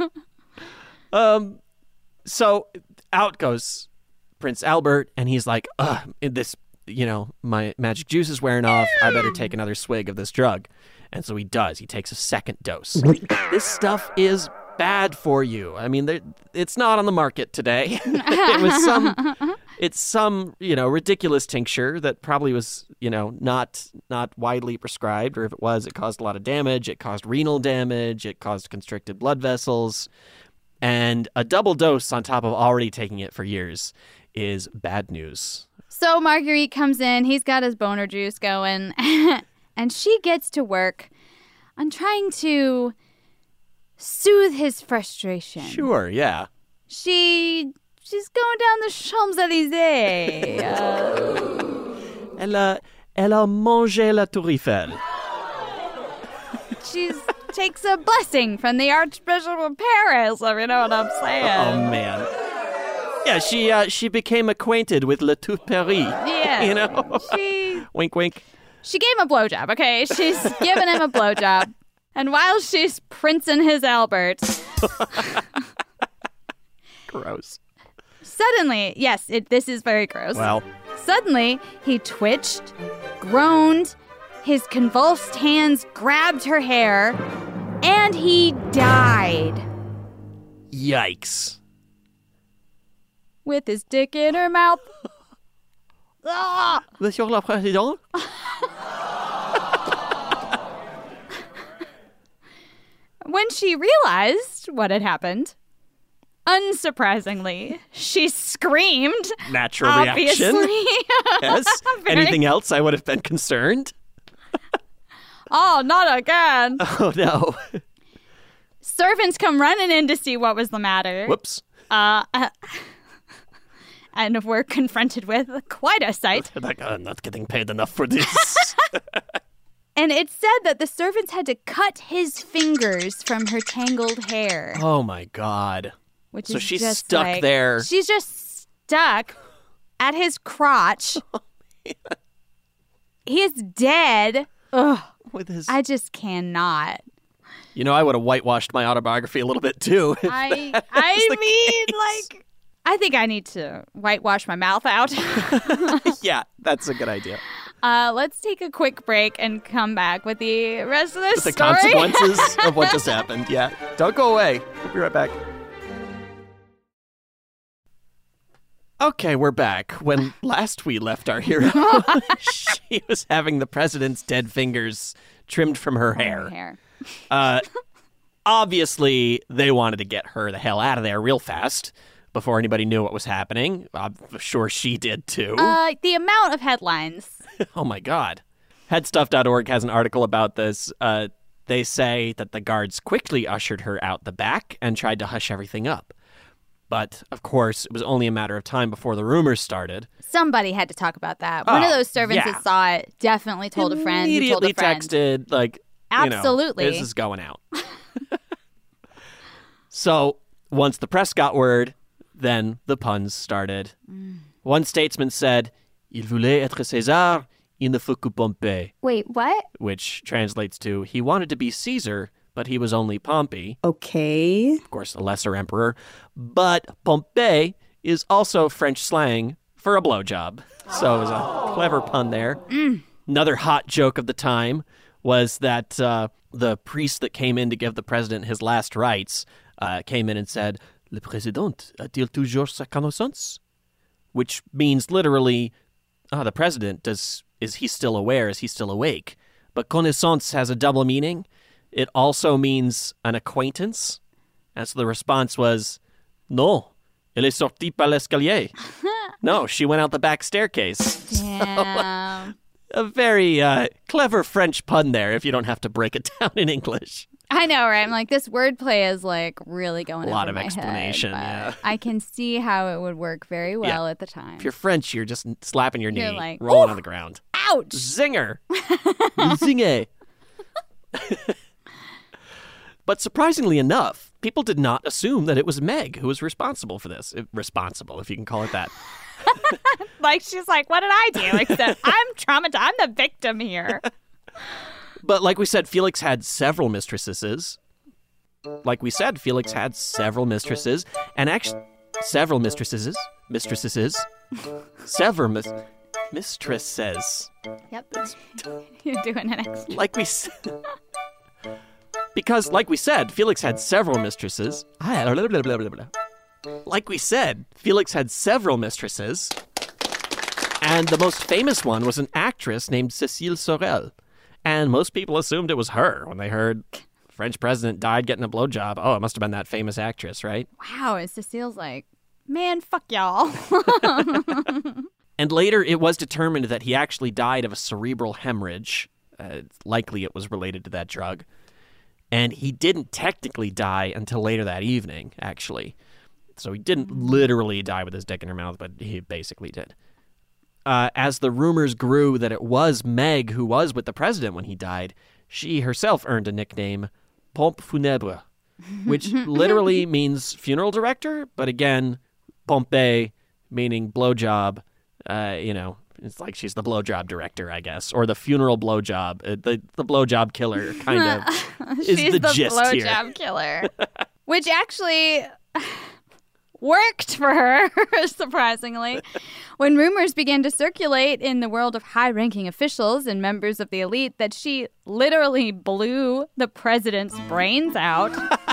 Um. So out goes Prince Albert, and he's like, "Ugh, this, you know, my magic juice is wearing off. I better take another swig of this drug." And so he does. He takes a second dose. This stuff is bad for you. I mean, it's not on the market today. It was some, it's some, you know, ridiculous tincture that probably was, you know, not not widely prescribed, or if it was, it caused a lot of damage. It caused renal damage. It caused constricted blood vessels, and a double dose on top of already taking it for years is bad news. So Marguerite comes in. He's got his boner juice going, and she gets to work on trying to soothe his frustration. Sure, yeah. She she's going down the Champs-Élysées. uh, Elle a, elle a mangé la Tour Eiffel. She takes a blessing from the Archbishop of Paris, if you know what I'm saying. Oh, man. Yeah, she uh, she became acquainted with Le Tout Paris. Yeah. You know? She, wink, wink. She gave him a blowjob, okay? She's giving him a blowjob. And while she's princing his Albert... Gross. Suddenly, yes, it, this is very gross. Well. Suddenly, he twitched, groaned, his convulsed hands grabbed her hair, and he died. Yikes. With his dick in her mouth. Ah! Monsieur le Président? When she realized what had happened, unsurprisingly, she screamed. Natural obviously. reaction. Yes. Very... Anything else, I would have been concerned. Oh, not again. Oh, no. Servants come running in to see what was the matter. Whoops. Uh, uh and we're confronted with quite a sight. Like, I'm not getting paid enough for this. And it said that the servants had to cut his fingers from her tangled hair. Oh, my God. Which so is she's just stuck like, there. She's just stuck at his crotch. Oh, he is dead. Ugh. With his... I just cannot. You know, I would have whitewashed my autobiography a little bit, too. I I mean, case. like, I think I need to whitewash my mouth out. Yeah, that's a good idea. Uh, let's take a quick break and come back with the rest of this the story. consequences of what just happened. Yeah. Don't go away. We'll be right back. Okay, we're back. When last we left our hero, she was having the president's dead fingers trimmed from her hair. Her hair. Uh, obviously, they wanted to get her the hell out of there real fast before anybody knew what was happening. I'm sure she did too. Uh, the amount of headlines. Oh my God. Headstuff dot org has an article about this. Uh, they say that the guards quickly ushered her out the back and tried to hush everything up. But, of course, it was only a matter of time before the rumors started. Somebody had to talk about that. One Oh, of those servants yeah. that saw it definitely told a friend. who told Immediately a friend. texted, like, Absolutely. you know, this is going out. So, once the press got word, then the puns started. Mm. One statesman said, Il voulait être César, il ne faut que Pompée. Wait, what? Which translates to, he wanted to be Caesar, but he was only Pompey. Okay. Of course, a lesser emperor. But Pompée is also French slang for a blowjob. So it was a clever pun there. Mm. Another hot joke of the time was that uh, the priest that came in to give the president his last rites uh, came in and said, Le président a-t-il toujours sa connaissance? Which means literally, oh, the president, does is he still aware? Is he still awake? But connaissance has a double meaning. It also means an acquaintance. And so the response was, No, elle est sortie par l'escalier. No, she went out the back staircase. Damn. So, a very uh, clever French pun there if you don't have to break it down in English. I know, right? I'm like, this wordplay is like really going A lot over of my explanation, head, yeah. but I can see how it would work very well at the time. If you're French, you're just slapping your You're knee, like, rolling "Oof!" on the ground. Ouch! Zinger! Zinger! But surprisingly enough, people did not assume that it was Meg who was responsible for this. If- responsible, if you can call it that. Like, she's like, what did I do? Except I'm traumatized. I'm the victim here. But like we said, Felix had several mistresses. Like we said, Felix had several mistresses. And actually, several mistresses. Mistresses. Several mis- mistresses. Yep. You're doing an excellent. Like we said. Because, like we said, Felix had several mistresses. Like we said, Felix had several mistresses. And the most famous one was an actress named Cécile Sorel. And most people assumed it was her when they heard French president died getting a blowjob. Oh, it must have been that famous actress, right? Wow. And Cecile's like, man, fuck y'all. And later, it was determined that he actually died of a cerebral hemorrhage. Uh, it's likely it was related to that drug. And he didn't technically die until later that evening, actually. So he didn't literally die with his dick in her mouth, but he basically did. Uh, as the rumors grew that it was Meg who was with the president when he died, she herself earned a nickname, Pompe Funèbre, which literally means funeral director, but again, Pompée, meaning blowjob, uh, you know, it's like she's the blowjob director, I guess, or the funeral blowjob, uh, the the blowjob killer, kind of, is She's the, the gist here. blowjob killer. Which actually worked for her, surprisingly. When rumors began to circulate in the world of high-ranking officials and members of the elite that she literally blew the president's brains out.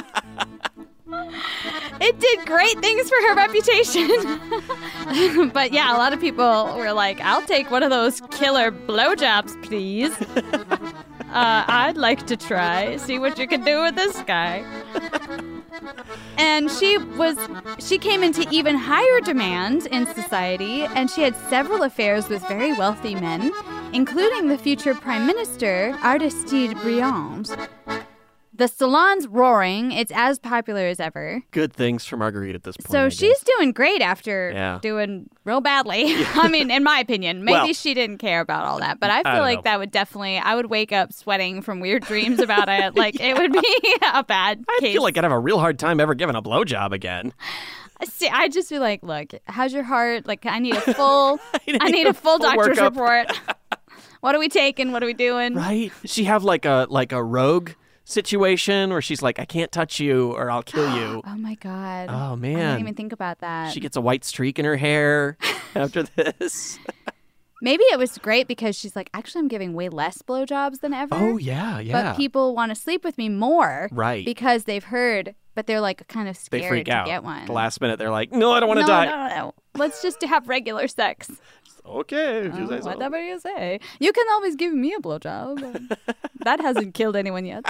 It did great things for her reputation. But yeah, a lot of people were like, I'll take one of those killer blowjobs, please. Uh, I'd like to try. See what you can do with this guy. And she was, she came into even higher demand in society, and she had several affairs with very wealthy men, including the future Prime Minister, Aristide Briand. The salon's roaring. It's as popular as ever. Good things for Marguerite at this point. So I she's guess. doing great after Yeah. doing real badly. I mean, in my opinion, maybe Well, she didn't care about all that, but I I feel don't like know. that would definitely, I would wake up sweating from weird dreams about it. Like it would be a bad I case. feel like I'd have a real hard time ever giving a blowjob again. See, I'd just be like, look, how's your heart? Like, I need a full, I I need a full doctor's workup. report. What are we taking? What are we doing? Right? She have like a like a rogue situation where she's like, I can't touch you or I'll kill you. Oh my God. Oh, I man. didn't even think about that. She gets a white streak in her hair after this. Maybe it was great because she's like, actually, I'm giving way less blowjobs than ever. Oh, yeah, yeah. But people want to sleep with me more. Right. Because they've heard, but they're like kind of They scared freak to out. get one. At the last minute, they're like, no, I don't want to no, die. No, no, no. Let's just have regular sex. Okay, if you Oh, say so. whatever you say. You can always give me a blowjob. That hasn't killed anyone yet.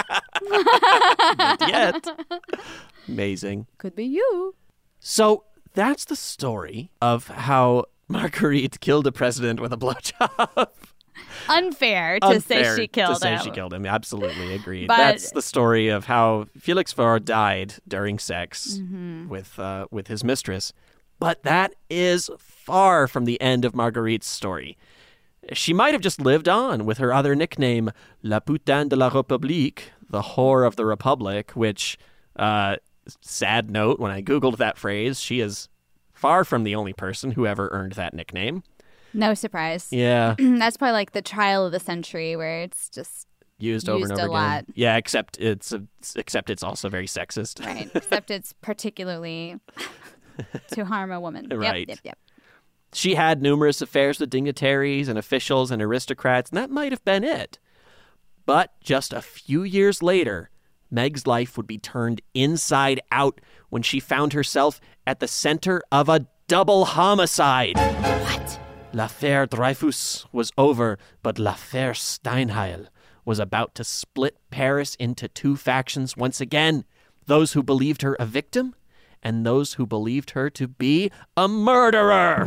Not yet. Amazing. Could be you. So that's the story of how Marguerite killed a president with a blowjob. Unfair to Unfair say she killed to say him. she killed him. Absolutely agreed. But- That's the story of how Felix Faure died during sex Mm-hmm. with uh, with his mistress. But that is far from the end of Marguerite's story. She might have just lived on with her other nickname, La Putain de la République, the whore of the Republic, which, uh, sad note, when I Googled that phrase, she is far from the only person who ever earned that nickname. No surprise. Yeah. That's probably like the trial of the century where it's just Used over Used and a over again. lot. Yeah, except it's a, except it's also very sexist. right. Except it's particularly to harm a woman. Right. Yep, yep, yep. She had numerous affairs with dignitaries and officials and aristocrats, and that might have been it. But just a few years later, Meg's life would be turned inside out when she found herself at the center of a double homicide. What? L'affaire Dreyfus was over, but l'affaire Steinheil was about to split Paris into two factions once again. Those who believed her a victim and those who believed her to be a murderer.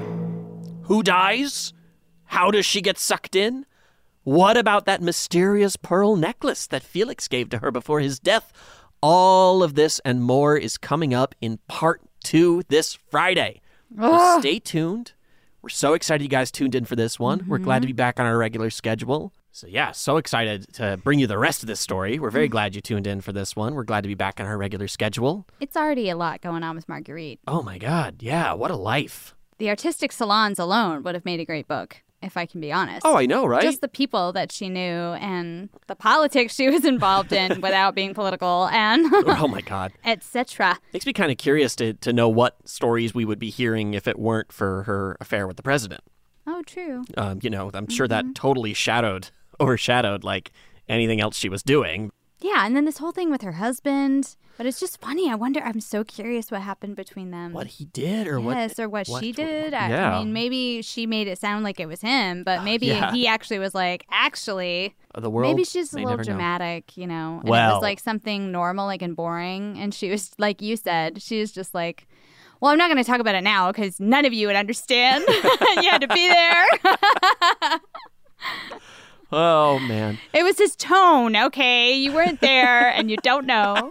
Who dies? How does she get sucked in? What about that mysterious pearl necklace that Felix gave to her before his death? All of this and more is coming up in part two this Friday. So stay tuned. We're so excited you guys tuned in for this one. We're glad to be back on our regular schedule. So yeah, so excited to bring you the rest of this story. We're very glad you tuned in for this one. We're glad to be back on our regular schedule. It's already a lot going on with Marguerite. Oh my God, yeah, what a life. The artistic salons alone would have made a great book, if I can be honest. Oh, I know, right? Just the people that she knew and the politics she was involved in without being political and Oh my God. et cetera. Makes me kind of curious to, to know what stories we would be hearing if it weren't for her affair with the president. Oh, true. Um, you know, I'm sure that totally shadowed, overshadowed like anything else she was doing. Yeah, and then this whole thing with her husband. But it's just funny. I wonder, I'm so curious what happened between them. What he did or what? Yes, or what, what- she did. I, yeah. I mean, maybe she made it sound like it was him, but maybe yeah. he actually was like, actually, The world maybe she's a may little never know. dramatic, you know? And it Well- was like something normal, like and boring. And she was, like you said, she was just like, well, I'm not going to talk about it now because none of you would understand. You had to be there. Oh, man. It was his tone, okay? You weren't there and you don't know.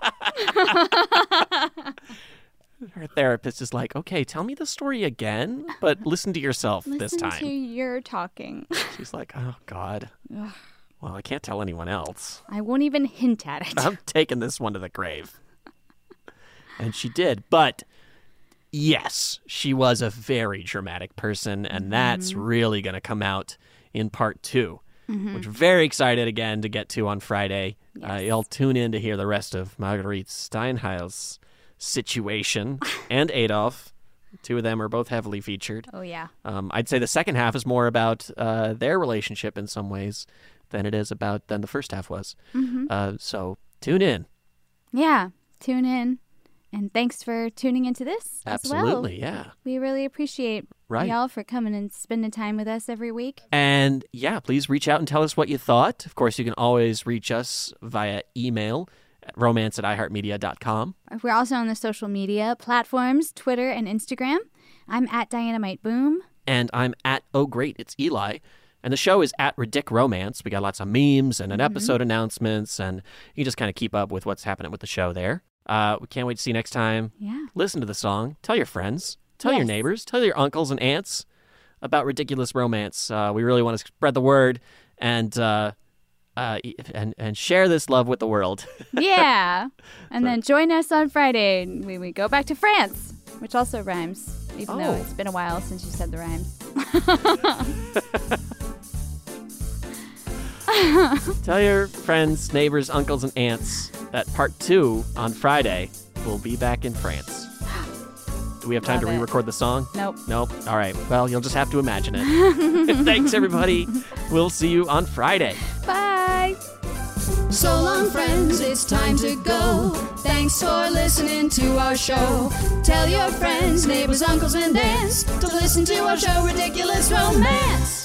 Her therapist is like, okay, tell me the story again, but listen to yourself this Listen time. to your talking. She's like, oh, God. Well, I can't tell anyone else. I won't even hint at it. I'm taking this one to the grave. And she did. But yes, she was a very dramatic person, and that's really going to come out in part two, which we're very excited again to get to on Friday. Uh, you'll tune in to hear the rest of Marguerite Steinheil's situation and Adolf. Two of them are both heavily featured. Oh, yeah. Um, I'd say the second half is more about uh, their relationship in some ways than it is about than the first half was. Uh, so tune in. Yeah. Tune in. And thanks for tuning into this Absolutely, as well. yeah. We really appreciate Right. y'all for coming and spending time with us every week. And yeah, please reach out and tell us what you thought. Of course, you can always reach us via email at romance at iheartmedia dot com. We're also on the social media platforms, Twitter and Instagram. I'm at Dynamite Boom. And I'm at Oh Great, It's Eli. And the show is at Ridic Romance. We got lots of memes and an episode announcements, and you can just kind of keep up with what's happening with the show there. Uh, we can't wait to see you next time. Yeah. Listen to the song. Tell your friends. Tell your Yes. neighbors. Tell your uncles and aunts about Ridiculous Romance. Uh, we really want to spread the word and uh, uh, and and share this love with the world. Yeah. And then join us on Friday. We, we go back to France, which also rhymes, even though Oh. it's been a while since you said the rhymes. Tell your friends, neighbors, uncles, and aunts that part two on Friday will be back in France. Do we have time Love to it. re-record the song? Nope. Nope. All right. Well, you'll just have to imagine it. Thanks, everybody. We'll see you on Friday. Bye. So long, friends, it's time to go. Thanks for listening to our show. Tell your friends, neighbors, uncles, and aunts to listen to our show, Ridiculous Romance.